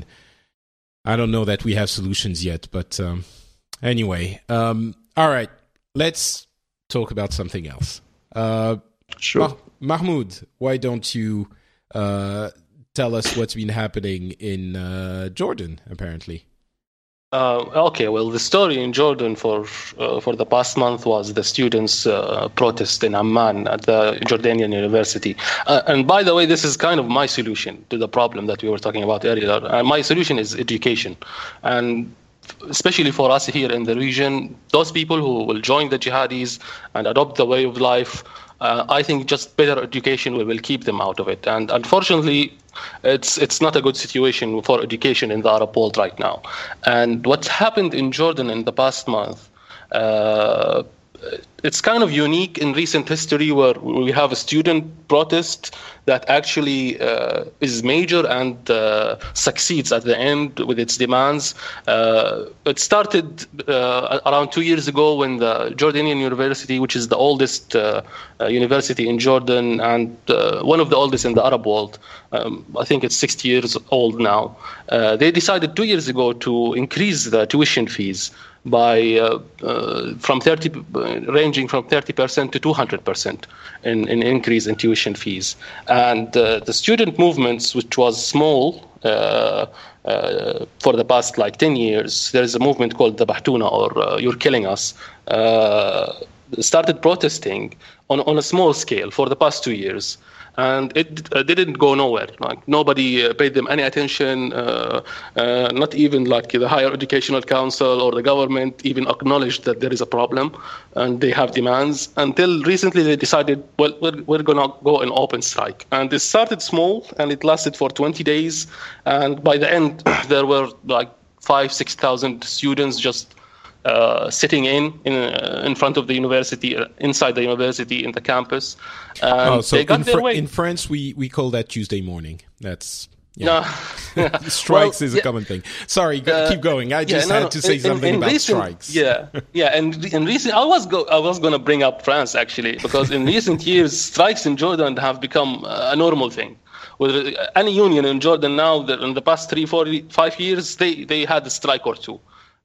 Speaker 2: I don't know that we have solutions yet. But um, anyway, um, all right, let's talk about something else. Uh,
Speaker 5: sure,
Speaker 2: Mah- Mahmoud, why don't you? Uh, Tell us what's been happening in uh, Jordan, apparently.
Speaker 4: Uh, okay, well, the story in Jordan for uh, for the past month was the students' uh, protest in Amman at the Jordanian University. Uh, and by the way, this is kind of my solution to the problem that we were talking about earlier. Uh, my solution is education. And especially for us here in the region, those people who will join the jihadis and adopt the way of life, uh, I think just better education will, will keep them out of it. And unfortunately, it's it's not a good situation for education in the Arab world right now. And what's happened in Jordan in the past month, uh, it's kind of unique in recent history where we have a student protest that actually uh, is major and uh, succeeds at the end with its demands. Uh, it started uh, around two years ago when the Jordanian University, which is the oldest uh, uh, university in Jordan and uh, one of the oldest in the Arab world, um, I think it's sixty years old now, uh, they decided two years ago to increase the tuition fees by uh, uh, from thirty, uh, ranging from thirty percent to two hundred percent in, in increase in tuition fees. And uh, the student movements, which was small uh, uh, for the past like ten years, there is a movement called the Bahtuna, or uh, You're Killing Us, uh, started protesting on, on a small scale for the past two years. And it uh, didn't go nowhere. Like nobody uh, paid them any attention. Uh, uh, not even like the Higher Educational Council or the government even acknowledged that there is a problem, and they have demands. Until recently, they decided, well, we're, we're gonna go on open strike. And it started small, and it lasted for twenty days. And by the end, there were like five, six thousand students just. Uh, sitting in in, uh, in front of the university, uh, inside the university, in the campus. And
Speaker 2: oh, so
Speaker 4: they got
Speaker 2: in,
Speaker 4: their
Speaker 2: Fr-
Speaker 4: way.
Speaker 2: in France, we, we call that Tuesday morning. That's yeah.
Speaker 4: No.
Speaker 2: Strikes
Speaker 4: well,
Speaker 2: is
Speaker 4: yeah.
Speaker 2: a common thing. Sorry, go,
Speaker 4: Uh,
Speaker 2: keep going. I just
Speaker 4: yeah, no,
Speaker 2: had
Speaker 4: no.
Speaker 2: to say
Speaker 4: in,
Speaker 2: something
Speaker 4: in
Speaker 2: about
Speaker 4: recent,
Speaker 2: strikes.
Speaker 4: Yeah, yeah, and in recent, I was go, I was going to bring up France actually, because in recent years, strikes in Jordan have become a normal thing. With any union in Jordan now, that in the past three, four, five years, they they had a strike or two.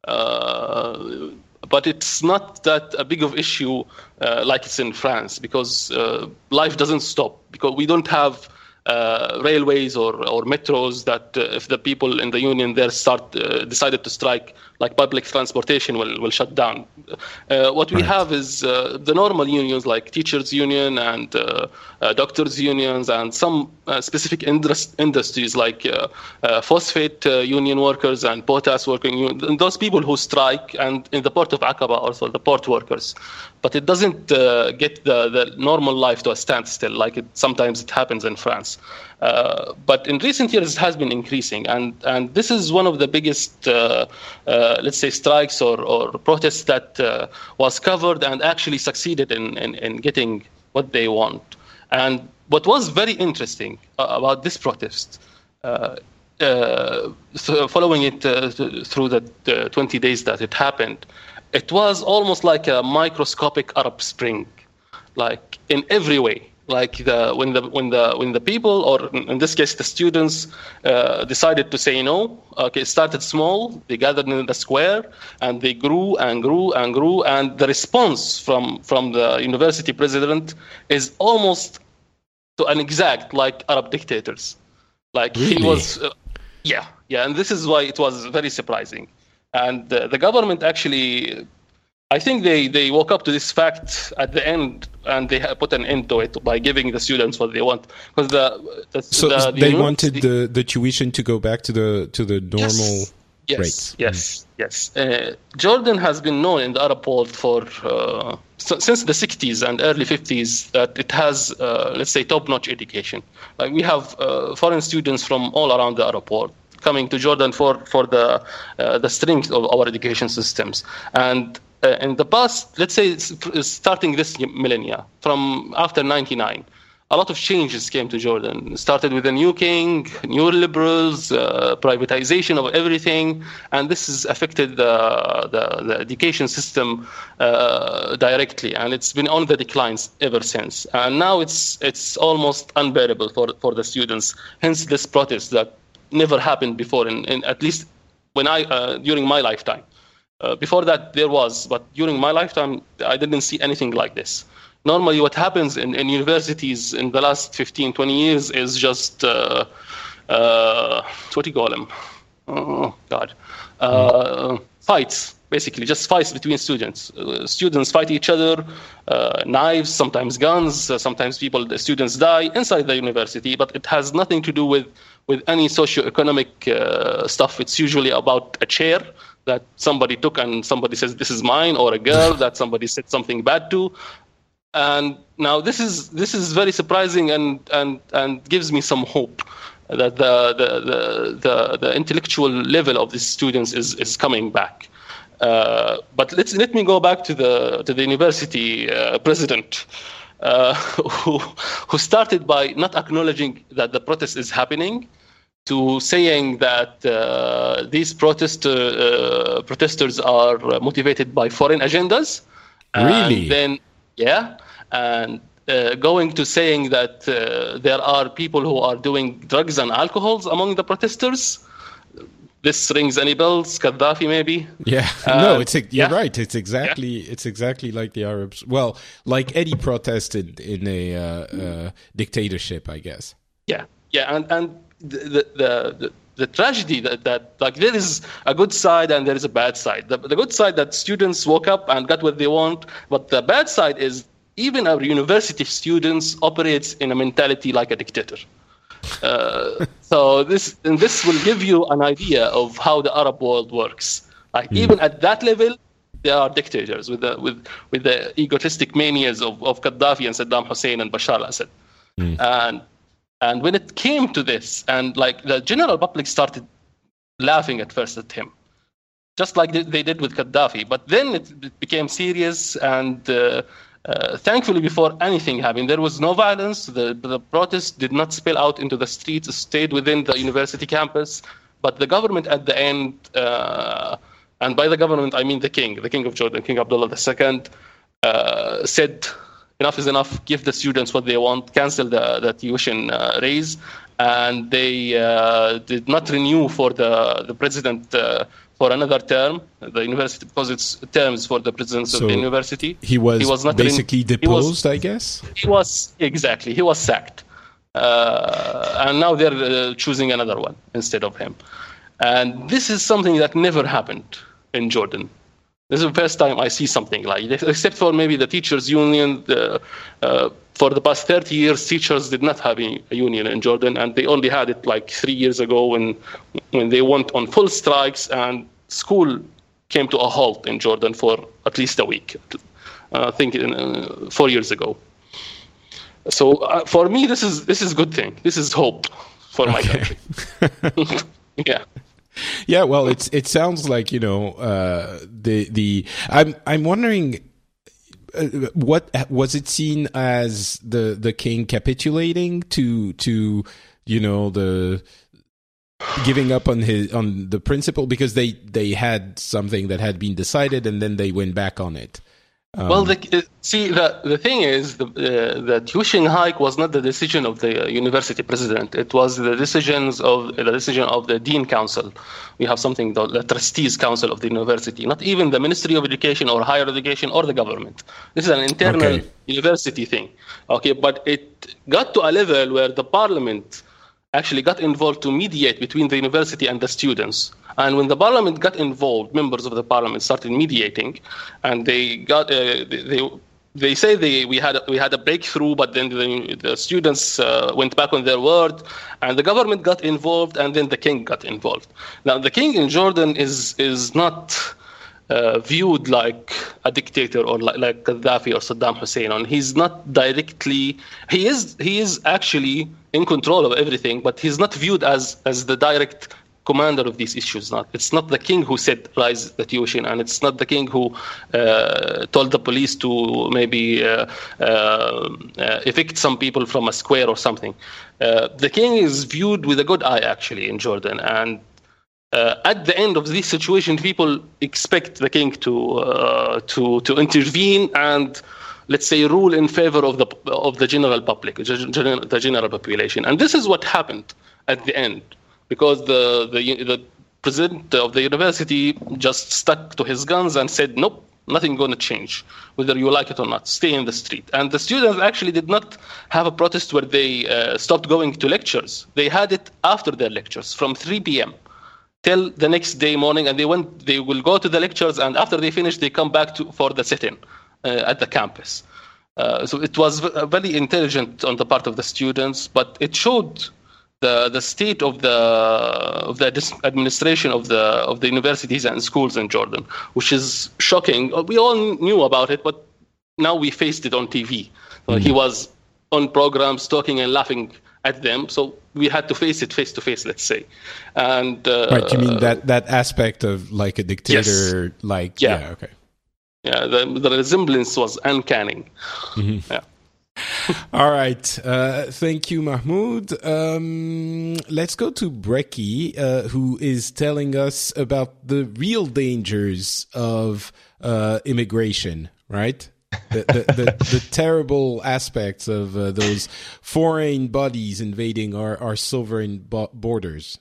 Speaker 4: Uh, But it's not that a big of issue uh, like it's in France, because uh, life doesn't stop, because we don't have uh, railways or, or metros that uh, if the people in the union there start uh, decided to strike, like public transportation will, will shut down. Uh, what we
Speaker 2: Right.
Speaker 4: have is uh, the normal unions like teachers union and uh, uh, doctors unions and some uh, specific indus- industries like uh, uh, phosphate uh, union workers and potash working union, and those people who strike, and in the port of Aqaba also the port workers. But it doesn't uh, get the, the normal life to a standstill like it sometimes it happens in France. Uh, but in recent years, it has been increasing, and, and this is one of the biggest, uh, uh, let's say, strikes or, or protests that uh, was covered and actually succeeded in, in, in getting what they want. And what was very interesting uh, about this protest, uh, uh, so following it uh, th- through the, the twenty days that it happened, it was almost like a microscopic Arab Spring, like in every way. Like the when the when the when the people, or in this case the students, uh, decided to say no. Okay, it started small. They gathered in the square, and they grew and grew and grew. And the response from from the university president is almost to an exact like Arab dictators. Like
Speaker 2: Really?
Speaker 4: he was, uh, yeah, yeah. And this is why it was very surprising. And uh, the government actually, I think they, they woke up to this fact at the end, and they ha- put an end to it by giving the students what they want. Because the, the
Speaker 2: So
Speaker 4: the, the
Speaker 2: they
Speaker 4: university-
Speaker 2: wanted the, the tuition to go back to the to the normal
Speaker 4: yes, yes,
Speaker 2: rates.
Speaker 4: yes, yes. Uh, Jordan has been known in the Arab world for uh, so, since the sixties and early fifties that it has, uh, let's say, top-notch education. Like we have uh, foreign students from all around the Arab world coming to Jordan for for the uh, the strength of our education systems. And uh, in the past, let's say it's, it's starting this millennia, from after ninety-nine, a lot of changes came to Jordan. It started with a new king, new liberals, uh, privatization of everything, and this has affected the, the, the education system uh, directly, and it's been on the declines ever since. And now it's it's almost unbearable for, for the students, hence this protest that never happened before, in, in at least when I uh, during my lifetime. Uh, before that there was, but during my lifetime I didn't see anything like this. Normally what happens in, in universities in the last fifteen, twenty years is just uh, uh, what do you call them? Oh God, uh, fights. Basically, just fights between students. Uh, students fight each other, uh, knives, sometimes guns, uh, sometimes people, the students die inside the university, but it has nothing to do with, with any socio-economic uh, stuff. It's usually about a chair that somebody took and somebody says, this is mine, or a girl that somebody said something bad to. And now this is this is very surprising and, and, and gives me some hope that the, the, the, the, the intellectual level of these students is, is coming back. Uh, but let's let me go back to the to the university uh, president, uh, who who started by not acknowledging that the protest is happening, to saying that uh, these protest uh, protesters are motivated by foreign agendas.
Speaker 2: Really?
Speaker 4: And then yeah, and uh, going to saying that uh, there are people who are doing drugs and alcohols among the protesters. This rings any bells? Gaddafi, maybe?
Speaker 2: Yeah,
Speaker 4: Uh,
Speaker 2: no, it's you're
Speaker 4: yeah.
Speaker 2: right. It's exactly it's exactly like the Arabs. Well, like any protest in, in a uh, uh, dictatorship, I guess.
Speaker 4: Yeah, yeah, and and the the the, the tragedy that, that like there is a good side and there is a bad side. The, the good side that students woke up and got what they want, but the bad side is even our university students operates in a mentality like a dictator. Uh, so this and this will give you an idea of how the Arab world works. Like mm. even at that level, they are dictators with the with with the egotistic manias of, of Gaddafi and Saddam Hussein and Bashar al-Assad. Mm. And and when it came to this, and like the general public started laughing at first at him, just like they did with Gaddafi. But then it, it became serious, and uh, uh, thankfully, before anything happened, there was no violence. The, the protest did not spill out into the streets, it stayed within the university campus. But the government at the end, uh, and by the government, I mean the king, the king of Jordan, King Abdullah the Second, uh, said, enough is enough, give the students what they want, cancel the, the tuition uh, raise. And they uh, did not renew for the, the president uh, for another term, the university, because it's terms for the presidents
Speaker 2: So
Speaker 4: of the university.
Speaker 2: He was,
Speaker 4: He was not
Speaker 2: basically
Speaker 4: ren- he
Speaker 2: deposed,
Speaker 4: was-
Speaker 2: I guess?
Speaker 4: He was, exactly, he was sacked. Uh, and now they're uh, choosing another one instead of him. And this is something that never happened in Jordan. This is the first time I see something like this, except for maybe the teachers' union. The, uh, for the past thirty years, teachers did not have a, a union in Jordan, and they only had it like three years ago when when they went on full strikes and school came to a halt in Jordan for at least a week. Uh, I think uh, four years ago. So uh, for me, this is this is a good thing. This is hope for my
Speaker 2: Okay.
Speaker 4: country. Yeah.
Speaker 2: Yeah, well, it's it sounds like, you know, uh, the the I'm I'm wondering, uh, what was it seen as the the king capitulating to to you know the giving up on his on the principle, because they they had something that had been decided and then they went back on it. Um,
Speaker 4: Well, the, uh, see, the, the thing is, the, uh, the tuition hike was not the decision of the uh, university president. It was the decisions of the decision of the dean council. We have something called the trustees council of the university, not even the Ministry of Education or Higher Education or the government. This is an internal
Speaker 2: Okay.
Speaker 4: university thing. Okay, but it got to a level where the parliament actually got involved to mediate between the university and the students. And when the parliament got involved, members of the parliament started mediating, and they got uh, they, they they say they we had we had a breakthrough, but then the, the students uh, went back on their word, and the government got involved, and then the king got involved. Now the king in Jordan is is not uh, viewed like a dictator or like, like Gaddafi or Saddam Hussein. And he's not directly he is he is actually in control of everything, but he's not viewed as as the direct commander of these issues. Not it's not the king who said rise the tuition, and it's not the king who uh, told the police to maybe uh, uh, uh, evict some people from a square or something. Uh, the king is viewed with a good eye actually in Jordan, and uh, at the end of this situation, people expect the king to uh, to to intervene and, let's say, rule in favor of the of the general public, the general population, and this is what happened at the end. Because the, the the president of the university just stuck to his guns and said, nope, nothing going to change, whether you like it or not. Stay in the street. And the students actually did not have a protest where they uh, stopped going to lectures. They had it after their lectures from three p.m. till the next day morning. And they went. They will go to the lectures, and after they finish, they come back to for the sit-in uh, at the campus. Uh, so it was very intelligent on the part of the students, but it showed the the state of the of the administration of the of the universities and schools in Jordan, which is shocking. We all knew about it, but now we faced it on T V. So mm-hmm. He was on programs talking and laughing at them, so we had to face it face to face, let's say. And uh,
Speaker 2: right, you mean that that aspect of like a dictator,
Speaker 4: yes.
Speaker 2: like
Speaker 4: yeah,
Speaker 2: yeah okay,
Speaker 4: yeah, the the resemblance was uncanny.
Speaker 2: Mm-hmm.
Speaker 4: Yeah.
Speaker 2: All right. Uh, thank you, Mahmoud. Um, let's go to Brecky, uh, who is telling us about the real dangers of uh, immigration, right? The, the, the, the terrible aspects of uh, those foreign bodies invading our, our sovereign bo- borders.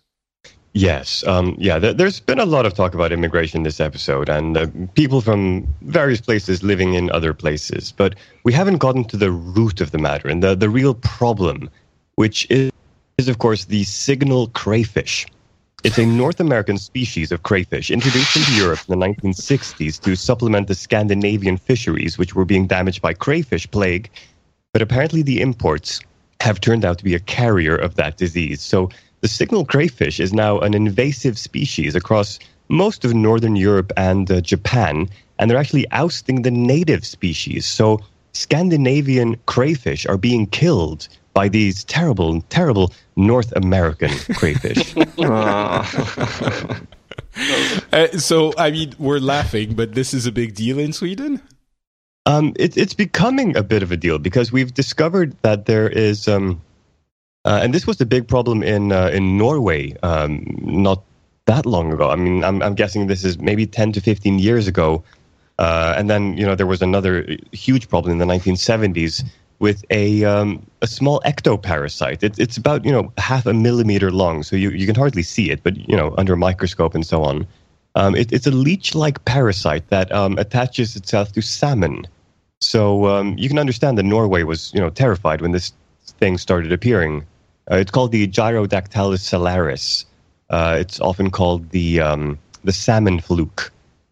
Speaker 3: Yes, um, yeah, th- there's been a lot of talk about immigration this episode, and uh, people from various places living in other places, but we haven't gotten to the root of the matter, and the, the real problem, which is, is, of course, the signal crayfish. It's a North American species of crayfish introduced into Europe in the nineteen sixties to supplement the Scandinavian fisheries, which were being damaged by crayfish plague, but apparently the imports have turned out to be a carrier of that disease. So the signal crayfish is now an invasive species across most of Northern Europe and uh, Japan, and they're actually ousting the native species. So Scandinavian crayfish are being killed by these terrible, terrible North American crayfish.
Speaker 2: uh, so, I mean, we're laughing, but this is a big deal in Sweden?
Speaker 3: Um, it, it's becoming a bit of a deal because we've discovered that there is... Um, Uh, and this was the big problem in uh, in Norway um, not that long ago. I mean, I'm, I'm guessing this is maybe ten to fifteen years ago. Uh, and then, you know, there was another huge problem in the nineteen seventies with a um, a small ectoparasite. It, it's about, you know, half a millimeter long, so you, you can hardly see it, but, you know, under a microscope and so on. Um, it, it's a leech-like parasite that um, attaches itself to salmon. So um, you can understand that Norway was, you know, terrified when this thing started appearing. Uh, it's called the Gyrodactylus salaris. Uh, it's often called the um, the salmon fluke.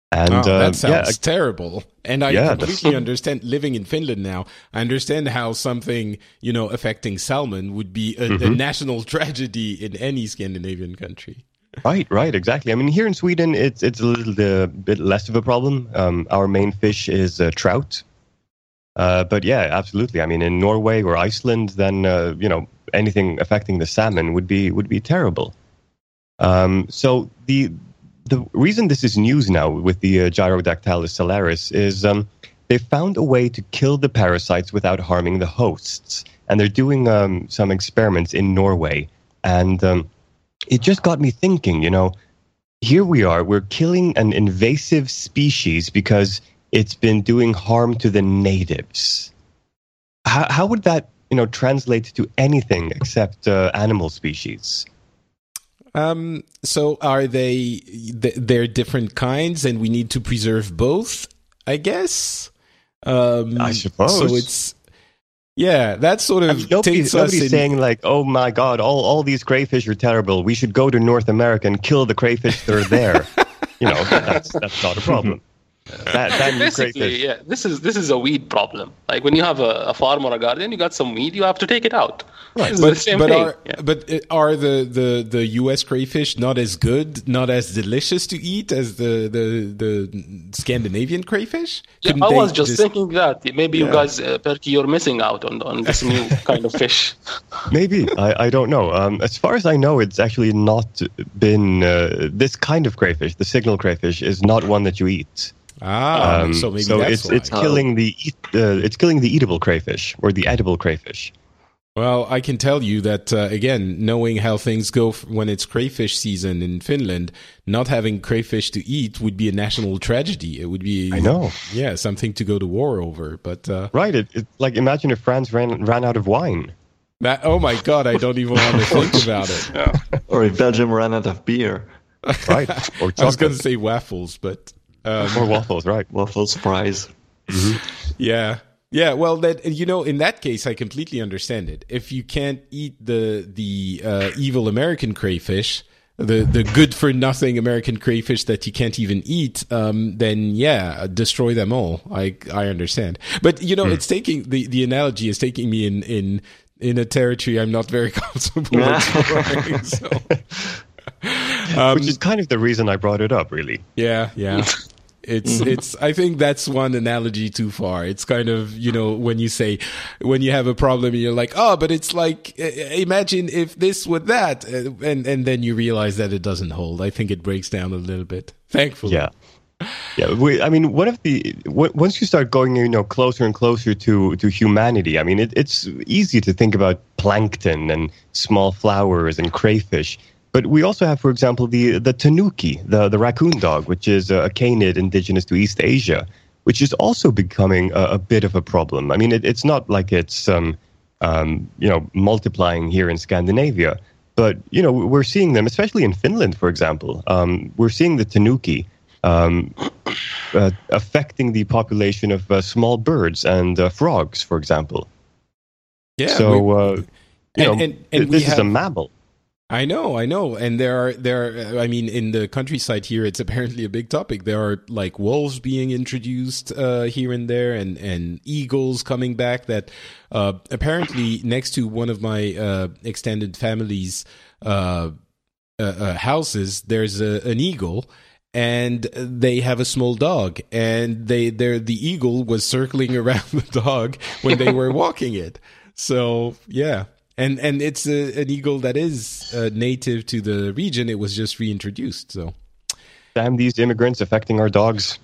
Speaker 3: And
Speaker 2: oh,
Speaker 3: uh,
Speaker 2: that sounds
Speaker 3: yeah,
Speaker 2: terrible. And I
Speaker 3: yeah,
Speaker 2: completely understand, living in Finland now, I understand how something, you know, affecting salmon would be a, mm-hmm. a national tragedy in any Scandinavian country.
Speaker 3: Right, right, exactly. I mean, here in Sweden, it's it's a little uh, bit less of a problem. Um, our main fish is uh, trout. Uh, but yeah, absolutely. I mean, in Norway or Iceland, then, uh, you know, anything affecting the salmon would be would be terrible. Um, so the... The reason this is news now with the uh, Gyrodactylus salaris is um, they found a way to kill the parasites without harming the hosts. And they're doing um, some experiments in Norway. And um, it just got me thinking, you know, here we are, we're killing an invasive species because it's been doing harm to the natives. How, how would that, you know, translate to anything except uh, animal species?
Speaker 2: Um, so are they, they're different kinds and we need to preserve both, I guess? Um,
Speaker 3: I suppose.
Speaker 2: So it's, yeah, that sort of
Speaker 3: I mean, nobody,
Speaker 2: takes
Speaker 3: nobody's
Speaker 2: us in,
Speaker 3: saying like, oh my God, all, all these crayfish are terrible. We should go to North America and kill the crayfish that are there. You know, that's, that's not a problem. That, that
Speaker 4: Basically,
Speaker 3: crayfish.
Speaker 4: yeah, this is this is a weed problem. Like when you have a, a farm or a garden, you got some weed, you have to take it out.
Speaker 3: Right.
Speaker 4: It's
Speaker 2: but,
Speaker 4: the same
Speaker 2: but
Speaker 4: thing.
Speaker 2: Are,
Speaker 4: yeah.
Speaker 2: but are the, the, the U S crayfish not as good, not as delicious to eat as the, the, the Scandinavian crayfish?
Speaker 4: Yeah,
Speaker 2: Couldn't
Speaker 4: I
Speaker 2: they
Speaker 4: was just, thinking that maybe
Speaker 2: Yeah.
Speaker 4: you guys, uh, Perky, you're missing out on on this new kind of fish.
Speaker 3: Maybe. I, I don't know. Um, as far as I know, it's actually not been... Uh, this kind of crayfish, the signal crayfish, is not one that you eat.
Speaker 2: Ah,
Speaker 3: Um,
Speaker 2: so maybe
Speaker 3: so
Speaker 2: that's
Speaker 3: it's
Speaker 2: why.
Speaker 3: it's killing the eat, uh, it's killing the eatable crayfish or the edible crayfish.
Speaker 2: Well, I can tell you that, uh, again, knowing how things go f- when it's crayfish season in Finland, not having crayfish to eat would be a national tragedy. It would be,
Speaker 3: I know.
Speaker 2: yeah, something to go to war over. But uh,
Speaker 3: Right. It, it, like imagine if France ran ran out of wine.
Speaker 2: that, oh my God, I don't even want to think about it.
Speaker 4: Yeah.
Speaker 5: Or if Belgium ran out of beer.
Speaker 3: Right. Or
Speaker 2: I was going
Speaker 3: chocolate.
Speaker 2: to say waffles, but um,
Speaker 3: Or waffles. Right.
Speaker 5: Waffles, fries.
Speaker 2: yeah. Yeah, well, that you know, in that case, I completely understand it. If you can't eat the the uh, evil American crayfish, the the good for nothing American crayfish that you can't even eat, um, then yeah, destroy them all. I I understand, but you know, mm. it's taking the the analogy is taking me in in in a territory I'm not very comfortable exploring. So, um,
Speaker 3: which is kind of the reason I brought it up, really.
Speaker 2: Yeah, yeah. It's, it's, I think that's one analogy too far. It's kind of, you know, when you say, when you have a problem, you're like, oh, but it's like, imagine if this with that. And, and then you realize that it doesn't hold. I think it breaks down a little bit. Thankfully.
Speaker 3: Yeah. Yeah. We, I mean, one of the, w- once you start going, you know, closer and closer to, to humanity, I mean, it, it's easy to think about plankton and small flowers and crayfish. But we also have, for example, the the tanuki, the, the raccoon dog, which is a canid indigenous to East Asia, which is also becoming a, a bit of a problem. I mean, it, it's not like it's, um, um, you know, multiplying here in Scandinavia, but, you know, we're seeing them, especially in Finland, for example. Um, we're seeing the tanuki um, uh, affecting the population of uh, small birds and uh, frogs, for example.
Speaker 2: Yeah.
Speaker 3: So,
Speaker 2: we,
Speaker 3: uh, you know,
Speaker 2: and, and, and
Speaker 3: this
Speaker 2: have,
Speaker 3: is a mammal.
Speaker 2: I know, I know. And there are, there are, I mean, in the countryside here, it's apparently a big topic. There are like wolves being introduced uh, here and there and, and eagles coming back that uh, apparently next to one of my uh, extended family's uh, uh, uh, houses, there's a, an eagle. And they have a small dog, and they, they're, the eagle was circling around the dog when they were walking it. So, yeah. And and it's a, an eagle that is uh, native to the region. It was just reintroduced. So,
Speaker 3: damn these immigrants affecting our dogs.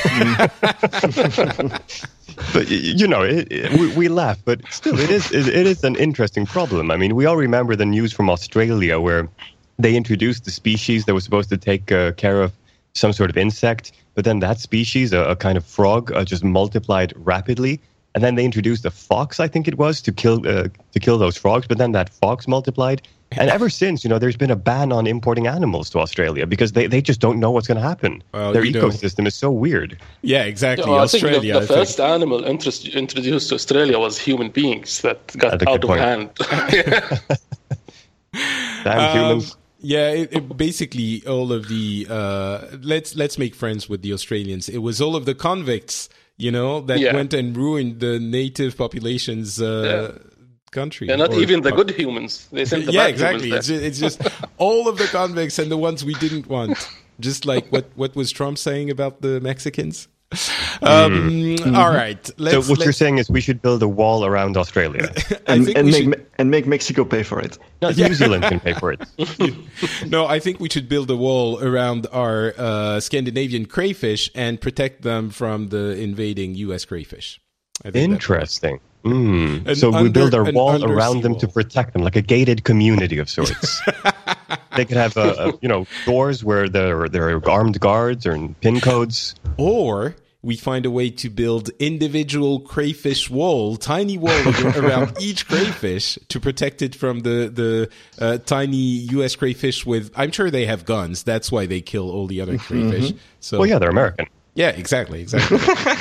Speaker 3: But you know, it, it, we, we laugh, but still, it is it, it is an interesting problem. I mean, we all remember the news from Australia where they introduced the species that was supposed to take uh, care of some sort of insect, but then that species, a, a kind of frog, uh, just multiplied rapidly. And then they introduced a fox, I think it was, to kill uh, to kill those frogs. But then that fox multiplied. And ever since, you know, there's been a ban on importing animals to Australia because they, they just don't know what's going to happen.
Speaker 2: Well,
Speaker 3: Their
Speaker 2: you know,
Speaker 3: ecosystem is so weird.
Speaker 2: Yeah, exactly.
Speaker 4: Yeah, I
Speaker 2: Australia.
Speaker 4: think the, the
Speaker 2: I
Speaker 4: first
Speaker 2: think.
Speaker 4: animal interest, introduced to Australia was human beings that got
Speaker 3: That's a
Speaker 4: out
Speaker 3: good
Speaker 4: of
Speaker 3: point.
Speaker 4: hand.
Speaker 3: Damn
Speaker 2: Um,
Speaker 3: humans.
Speaker 2: Yeah, it, it basically all of the uh, let's let's make friends with the Australians. It was all of the convicts, you know, that
Speaker 4: Yeah.
Speaker 2: went and ruined the native population's uh, country.
Speaker 4: Yeah, not
Speaker 2: Or-
Speaker 4: even the good humans. They sent the
Speaker 2: yeah,
Speaker 4: bad
Speaker 2: exactly.
Speaker 4: humans
Speaker 2: It's
Speaker 4: there.
Speaker 2: just, it's just all of the convicts and the ones we didn't want. Just like what, what was Trump saying about the Mexicans? Um,
Speaker 3: Mm.
Speaker 2: All right. Let's,
Speaker 3: So what you're
Speaker 2: let's-
Speaker 3: saying is we should build a wall around Australia.
Speaker 2: I
Speaker 5: And,
Speaker 2: think
Speaker 5: and
Speaker 2: we
Speaker 5: make
Speaker 2: should-
Speaker 5: Me- and make Mexico pay for it.
Speaker 3: No, New Zealand can pay for it.
Speaker 2: No, I think we should build a wall around our uh, Scandinavian crayfish and protect them from the invading U S crayfish. I think that-
Speaker 3: Interesting. Mm.
Speaker 2: An
Speaker 3: So we
Speaker 2: under-
Speaker 3: build a
Speaker 2: an
Speaker 3: wall
Speaker 2: undersea
Speaker 3: around them to
Speaker 2: wall.
Speaker 3: protect them, like a gated community of sorts. They could have, uh, uh, you know, doors where there there are armed guards or pin codes.
Speaker 2: Or we find a way to build individual crayfish wall, tiny wall around each crayfish to protect it from the the uh, tiny U S crayfish. With I'm sure they have guns. That's why they kill all the other crayfish. So
Speaker 3: Well, yeah, they're American.
Speaker 2: yeah, exactly, exactly.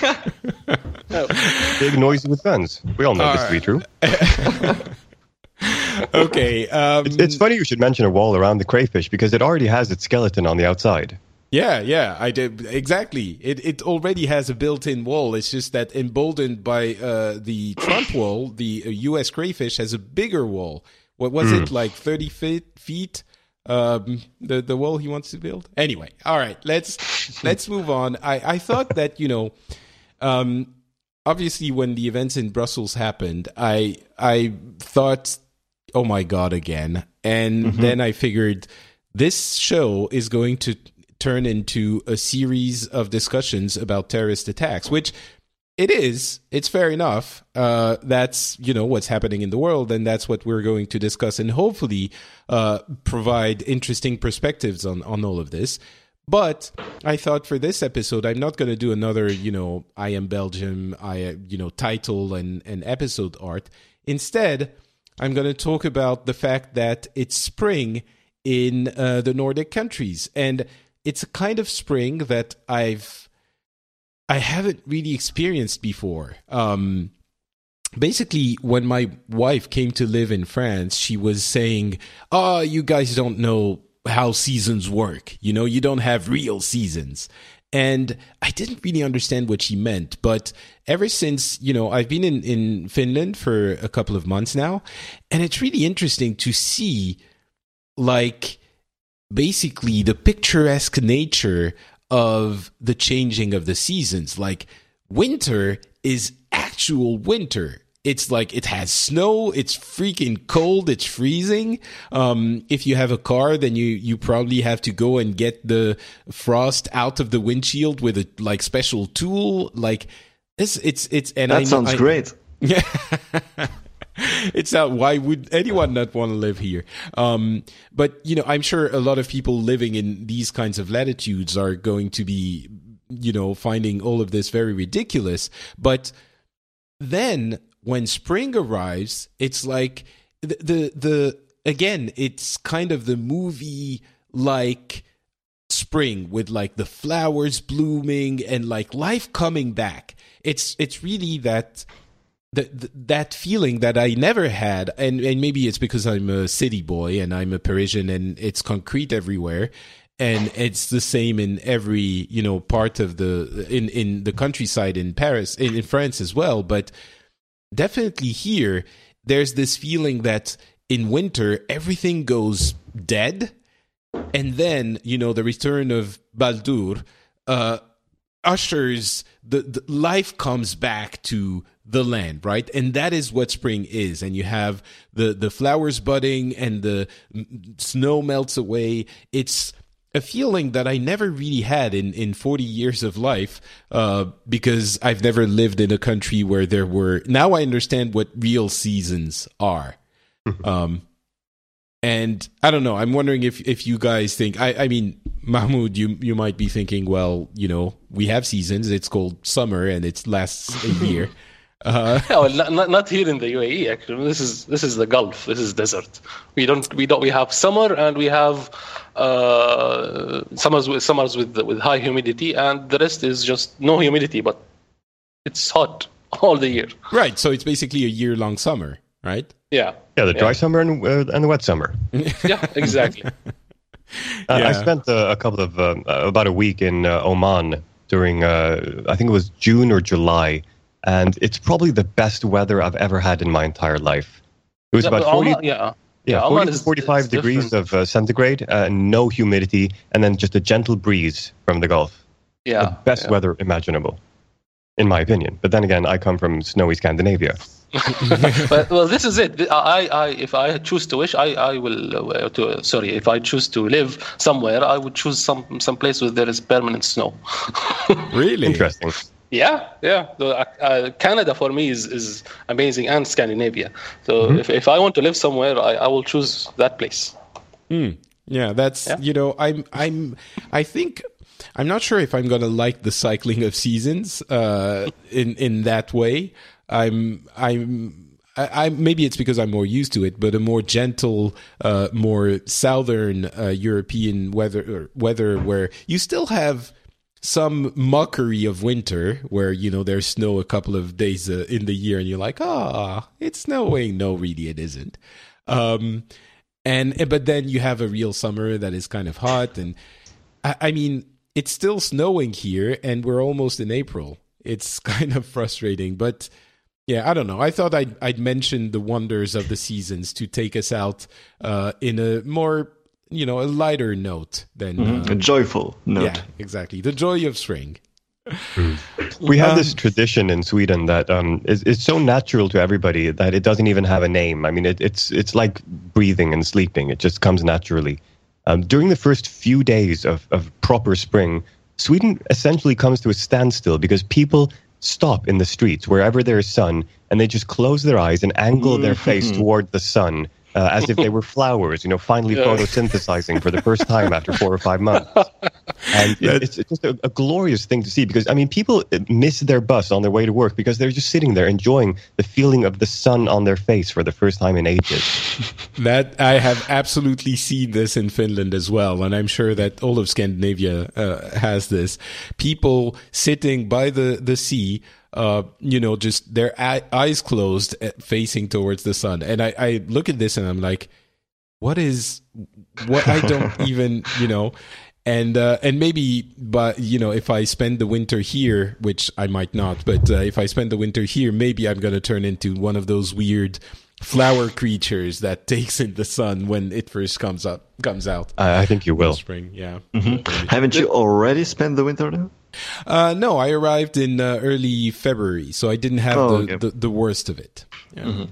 Speaker 3: Big, noisy with guns. We all know
Speaker 2: All
Speaker 3: this to be true.
Speaker 2: Okay. Um,
Speaker 3: It's funny you should mention a wall around the crayfish because it already has its skeleton on the outside.
Speaker 2: Yeah, yeah, I did exactly. It it already has a built-in wall. It's just that emboldened by uh, the Trump wall, the uh, U S crayfish has a bigger wall. What was it, like thirty feet? Feet? Um, the the wall he wants to build. Anyway, all right. Let's let's move on. I I thought that you know, um, obviously when the events in Brussels happened, I I thought, oh my God, again, and then I figured this show is going to turn into a series of discussions about terrorist attacks, which it is. It's fair enough. Uh, that's, you know, what's happening in the world, and that's what we're going to discuss and hopefully uh, provide interesting perspectives on, on all of this. But I thought for this episode, I'm not going to do another, you know, I Am Belgium, I, you know, title and, and episode art. Instead, I'm going to talk about the fact that it's spring in uh, the Nordic countries, and it's a kind of spring that I've I haven't really experienced before. Um, basically, when my wife came to live in France, she was saying, "Oh, you guys don't know how seasons work. You know, you don't have real seasons." And I didn't really understand what she meant. But ever since, you know, I've been in, in Finland for a couple of months now, and it's really interesting to see, like, basically the picturesque nature of the changing of the seasons. Like, winter is actual winter. It's like it has snow, it's freaking cold, it's freezing. Um, if you have a car, then you, you probably have to go and get the frost out of the windshield with a like special tool. Like this, it's it's and
Speaker 5: That
Speaker 2: I,
Speaker 5: sounds
Speaker 2: I,
Speaker 5: great.
Speaker 2: Yeah. It's not, why would anyone not want to live here? Um, but, you know, I'm sure a lot of people living in these kinds of latitudes are going to be, you know, finding all of this very ridiculous. But then when spring arrives, it's like the, the, the again, it's kind of the movie like spring with like the flowers blooming and like life coming back. It's, it's really that. The, the, that feeling that I never had, and, and maybe it's because I'm a city boy and I'm a Parisian and it's concrete everywhere, and it's the same in every, you know, part of the in, in the countryside in Paris, in, in France as well. But definitely here, there's this feeling that in winter everything goes dead, and then, you know, the return of Baldur uh, ushers the, the life comes back to the land, right? And that is what spring is. And you have the, the flowers budding and the snow melts away. It's a feeling that I never really had in, in forty years of life, uh, because I've never lived in a country where there were, now I understand what real seasons are. um, and I don't know, I'm wondering if, if you guys think, I, I mean, Mahmoud, you, you might be thinking, well, you know, we have seasons. It's called summer and it lasts a year. Uh,
Speaker 4: well, not, not not here in the U A E. Actually, this is this is the Gulf. This is desert. We don't we don't we have summer and we have uh, summers with summers with with high humidity, and the rest is just no humidity, but it's hot all the year.
Speaker 2: Right. So it's basically a year long summer, right?
Speaker 4: Yeah.
Speaker 3: Yeah, the dry
Speaker 4: yeah.
Speaker 3: summer and, uh, and the wet summer.
Speaker 4: Yeah, exactly.
Speaker 3: Uh,
Speaker 2: Yeah.
Speaker 3: I spent uh, a couple of um, uh, about a week in uh, Oman during uh, I think it was June or July, and it's probably the best weather I've ever had in my entire life. It was
Speaker 4: Yeah,
Speaker 3: about
Speaker 4: but
Speaker 3: forty,
Speaker 4: Oman, yeah.
Speaker 3: yeah,
Speaker 4: Yeah,
Speaker 3: forty
Speaker 4: Oman
Speaker 3: to
Speaker 4: is-
Speaker 3: forty-five
Speaker 4: is
Speaker 3: degrees
Speaker 4: different.
Speaker 3: of uh, centigrade, uh, no humidity, and then just a gentle breeze from the Gulf.
Speaker 4: Yeah.
Speaker 3: The best
Speaker 4: yeah.
Speaker 3: weather imaginable, in my opinion. But then again, I come from snowy Scandinavia.
Speaker 4: But well, this is it. I, I, if I choose to wish, I, I will. Uh, to, sorry, if I choose to live somewhere, I would choose some some place where there is permanent snow.
Speaker 2: Really?
Speaker 3: Interesting.
Speaker 4: Yeah, yeah. So, uh, uh, Canada for me is, is amazing, and Scandinavia. So
Speaker 3: Mm-hmm.
Speaker 4: if, if I want to live somewhere, I, I will choose that place.
Speaker 2: Yeah, that's
Speaker 4: Yeah.
Speaker 2: you know, I'm I'm I think I'm not sure if I'm gonna like the cycling of seasons uh, in in that way. I'm I'm I, I maybe it's because I'm more used to it, but a more gentle, uh, more southern uh, European weather or weather where you still have some mockery of winter, where you know there's snow a couple of days uh, in the year, and you're like, ah, it's snowing. No, really, it isn't. Um, and but then you have a real summer that is kind of hot, and I, I mean, it's still snowing here, and we're almost in April. It's kind of frustrating, but. Yeah, I don't know. I thought I'd, I'd mention the wonders of the seasons to take us out uh, in a more, you know, a lighter note than.
Speaker 5: A
Speaker 2: Uh,
Speaker 5: joyful note.
Speaker 2: yeah, exactly. The joy of spring.
Speaker 3: We have
Speaker 2: Um,
Speaker 3: this tradition in Sweden that um, is, is so natural to everybody that it doesn't even have a name. I mean, it, it's it's like breathing and sleeping. It just comes naturally. Um, during the first few days of, of proper spring, Sweden essentially comes to a standstill because people stop in the streets wherever there is sun, and they just close their eyes and angle their face toward the sun uh, as if they were flowers, you know, finally
Speaker 4: Yeah.
Speaker 3: photosynthesizing for the first time after four or five months. And it, it's, it's just a, a glorious thing to see because, I mean, people miss their bus on their way to work because they're just sitting there enjoying the feeling of the sun on their face for the first time in ages.
Speaker 2: That I have absolutely seen this in Finland as well, and I'm sure that all of Scandinavia uh, has this. People sitting by the the sea, uh, you know, just their eye, eyes closed, uh, facing towards the sun. And I, I look at this and I'm like, what is what? I don't even, you know. And uh, and maybe, but you know, if I spend the winter here, which I might not, but uh, if I spend the winter here, maybe I'm going to turn into one of those weird flower creatures that takes in the sun when it first comes up comes out.
Speaker 3: I, I think you
Speaker 2: in
Speaker 3: will.
Speaker 2: spring, yeah.
Speaker 5: Haven't you already spent the winter now?
Speaker 2: Uh, no, I arrived in uh, early February, so I didn't have
Speaker 5: Oh,
Speaker 2: the,
Speaker 5: okay.
Speaker 2: the the worst of it. Yeah.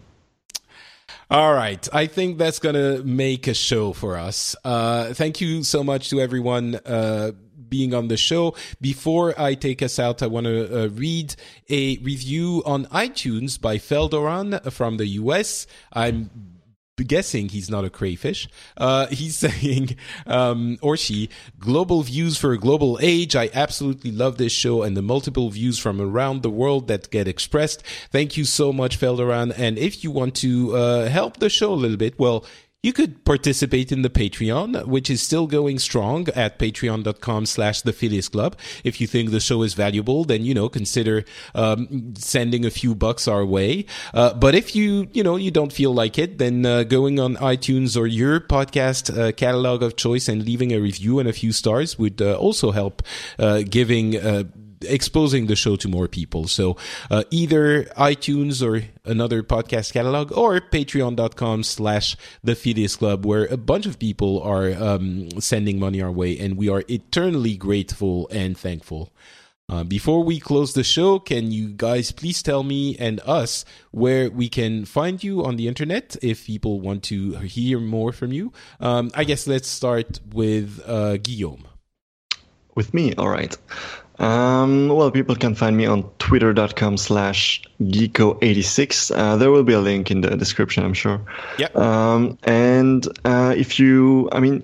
Speaker 2: All right. I think that's going to make a show for us. Uh, thank you so much to everyone uh, being on the show. Before I take us out, I want to uh, read a review on iTunes by Feldoran from the U S. I'm guessing he's not a crayfish. Uh, he's saying, um, or she, global views for a global age. I absolutely love this show and the multiple views from around the world that get expressed. Thank you so much, Felderan. And if you want to uh, help the show a little bit, well, you could participate in the Patreon, which is still going strong at patreon.com slash the Phileas Club. If you think the show is valuable, then, you know, consider um, sending a few bucks our way. Uh, but if you, you know, you don't feel like it, then uh, going on iTunes or your podcast uh, catalog of choice and leaving a review and a few stars would uh, also help uh, giving uh exposing the show to more people. So uh, either iTunes or another podcast catalog or patreon.com slash the Phileas Club, where a bunch of people are um, sending money our way, and we are eternally grateful and thankful. Uh, before we close the show, can you guys please tell me and us where we can find you on the internet if people want to hear more from you? Um, I guess let's start with uh, Guillaume.
Speaker 5: With me, all right. Um, well, people can find me on twitter.com slash geeko86. Uh, there will be a link in the description, I'm sure.
Speaker 2: Yep.
Speaker 5: Um, and uh, if you, I mean,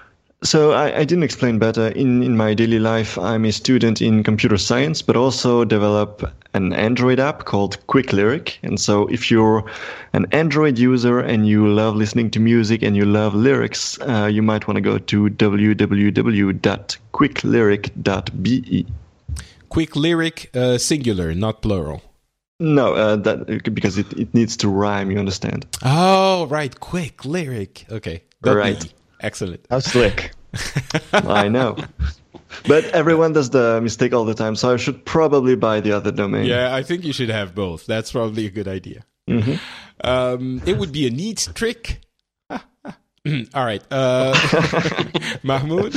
Speaker 5: so I, I didn't explain better. In, in my daily life, I'm a student in computer science, but also develop an Android app called Quick Lyric. And so if you're an Android user and you love listening to music and you love lyrics, uh, you might want to go to w w w dot quick lyric dot b e.
Speaker 2: Quick Lyric, uh, singular, not plural.
Speaker 5: No, uh, that because it, it needs to rhyme, you understand?
Speaker 2: Oh, right. Quick Lyric. Okay. Got
Speaker 5: Right.
Speaker 2: me. Excellent.
Speaker 3: How slick.
Speaker 5: I know. But everyone does the mistake all the time, so I should probably buy the other domain.
Speaker 2: Yeah, I think you should have both. That's probably a good idea.
Speaker 5: Mm-hmm.
Speaker 2: Um, it would be a neat trick. All right. Uh, Mahmoud?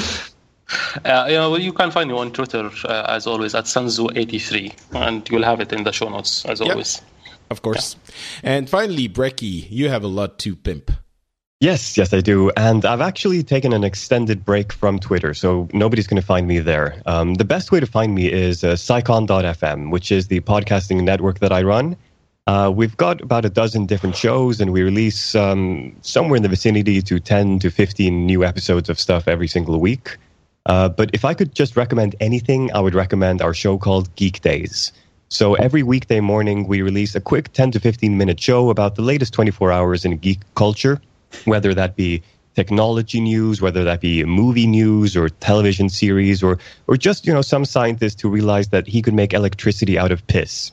Speaker 4: Uh, you know, you can find me on Twitter, uh, as always, at Sanzu eighty-three, and you'll have it in the show notes, as yep. always.
Speaker 2: Of course. Yeah. And finally, Brecky, you have a lot to pimp.
Speaker 3: Yes, yes, I do. And I've actually taken an extended break from Twitter, so nobody's going to find me there. Um, the best way to find me is uh, Psycon dot f m, which is the podcasting network that I run. Uh, we've got about a dozen different shows, and we release um, somewhere in the vicinity to ten to fifteen new episodes of stuff every single week. Uh, but if I could just recommend anything, I would recommend our show called Geek Days. So every weekday morning, we release a quick ten to fifteen minute show about the latest twenty-four hours in geek culture, whether that be technology news, whether that be movie news or television series, or or just, you know, some scientist who realized that he could make electricity out of piss.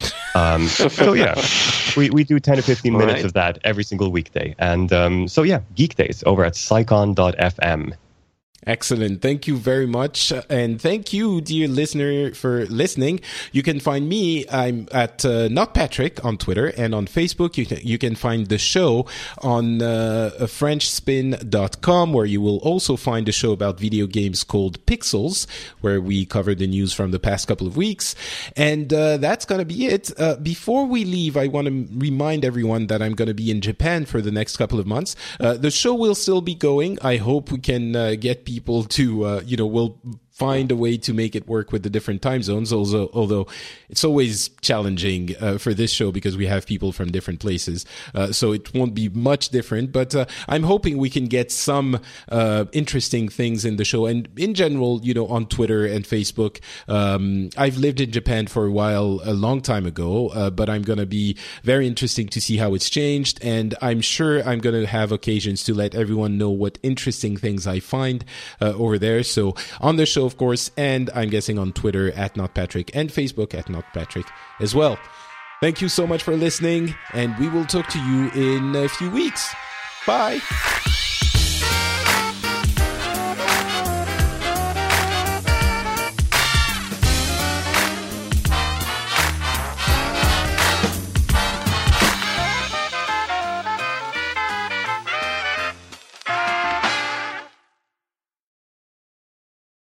Speaker 3: Um, so yeah, we, we do ten to fifteen minutes right. of that every single weekday. And um, so yeah, Geek Days over at Psycon dot f m.
Speaker 2: Excellent. Thank you very much. And thank you, dear listener, for listening. You can find me, I'm at uh, Not Patrick on Twitter, and on Facebook. You can, you can find the show on uh, French spin dot com, where you will also find a show about video games called Pixels, where we cover the news from the past couple of weeks. And uh, that's going to be it. Uh, before we leave, I want to remind everyone that I'm going to be in Japan for the next couple of months. Uh, the show will still be going. I hope we can uh, get people people to, uh, you know, will find a way to make it work with the different time zones. Also, although it's always challenging uh, for this show because we have people from different places. Uh, so it won't be much different, but uh, I'm hoping we can get some uh, interesting things in the show. And in general, you know, on Twitter and Facebook, um, I've lived in Japan for a while, a long time ago, uh, but I'm going to be very interesting to see how it's changed. And I'm sure I'm going to have occasions to let everyone know what interesting things I find uh, over there. So on the show, of course, and I'm guessing on Twitter at NotPatrick and Facebook at NotPatrick as well. Thank you so much for listening, and we will talk to you in a few weeks. Bye.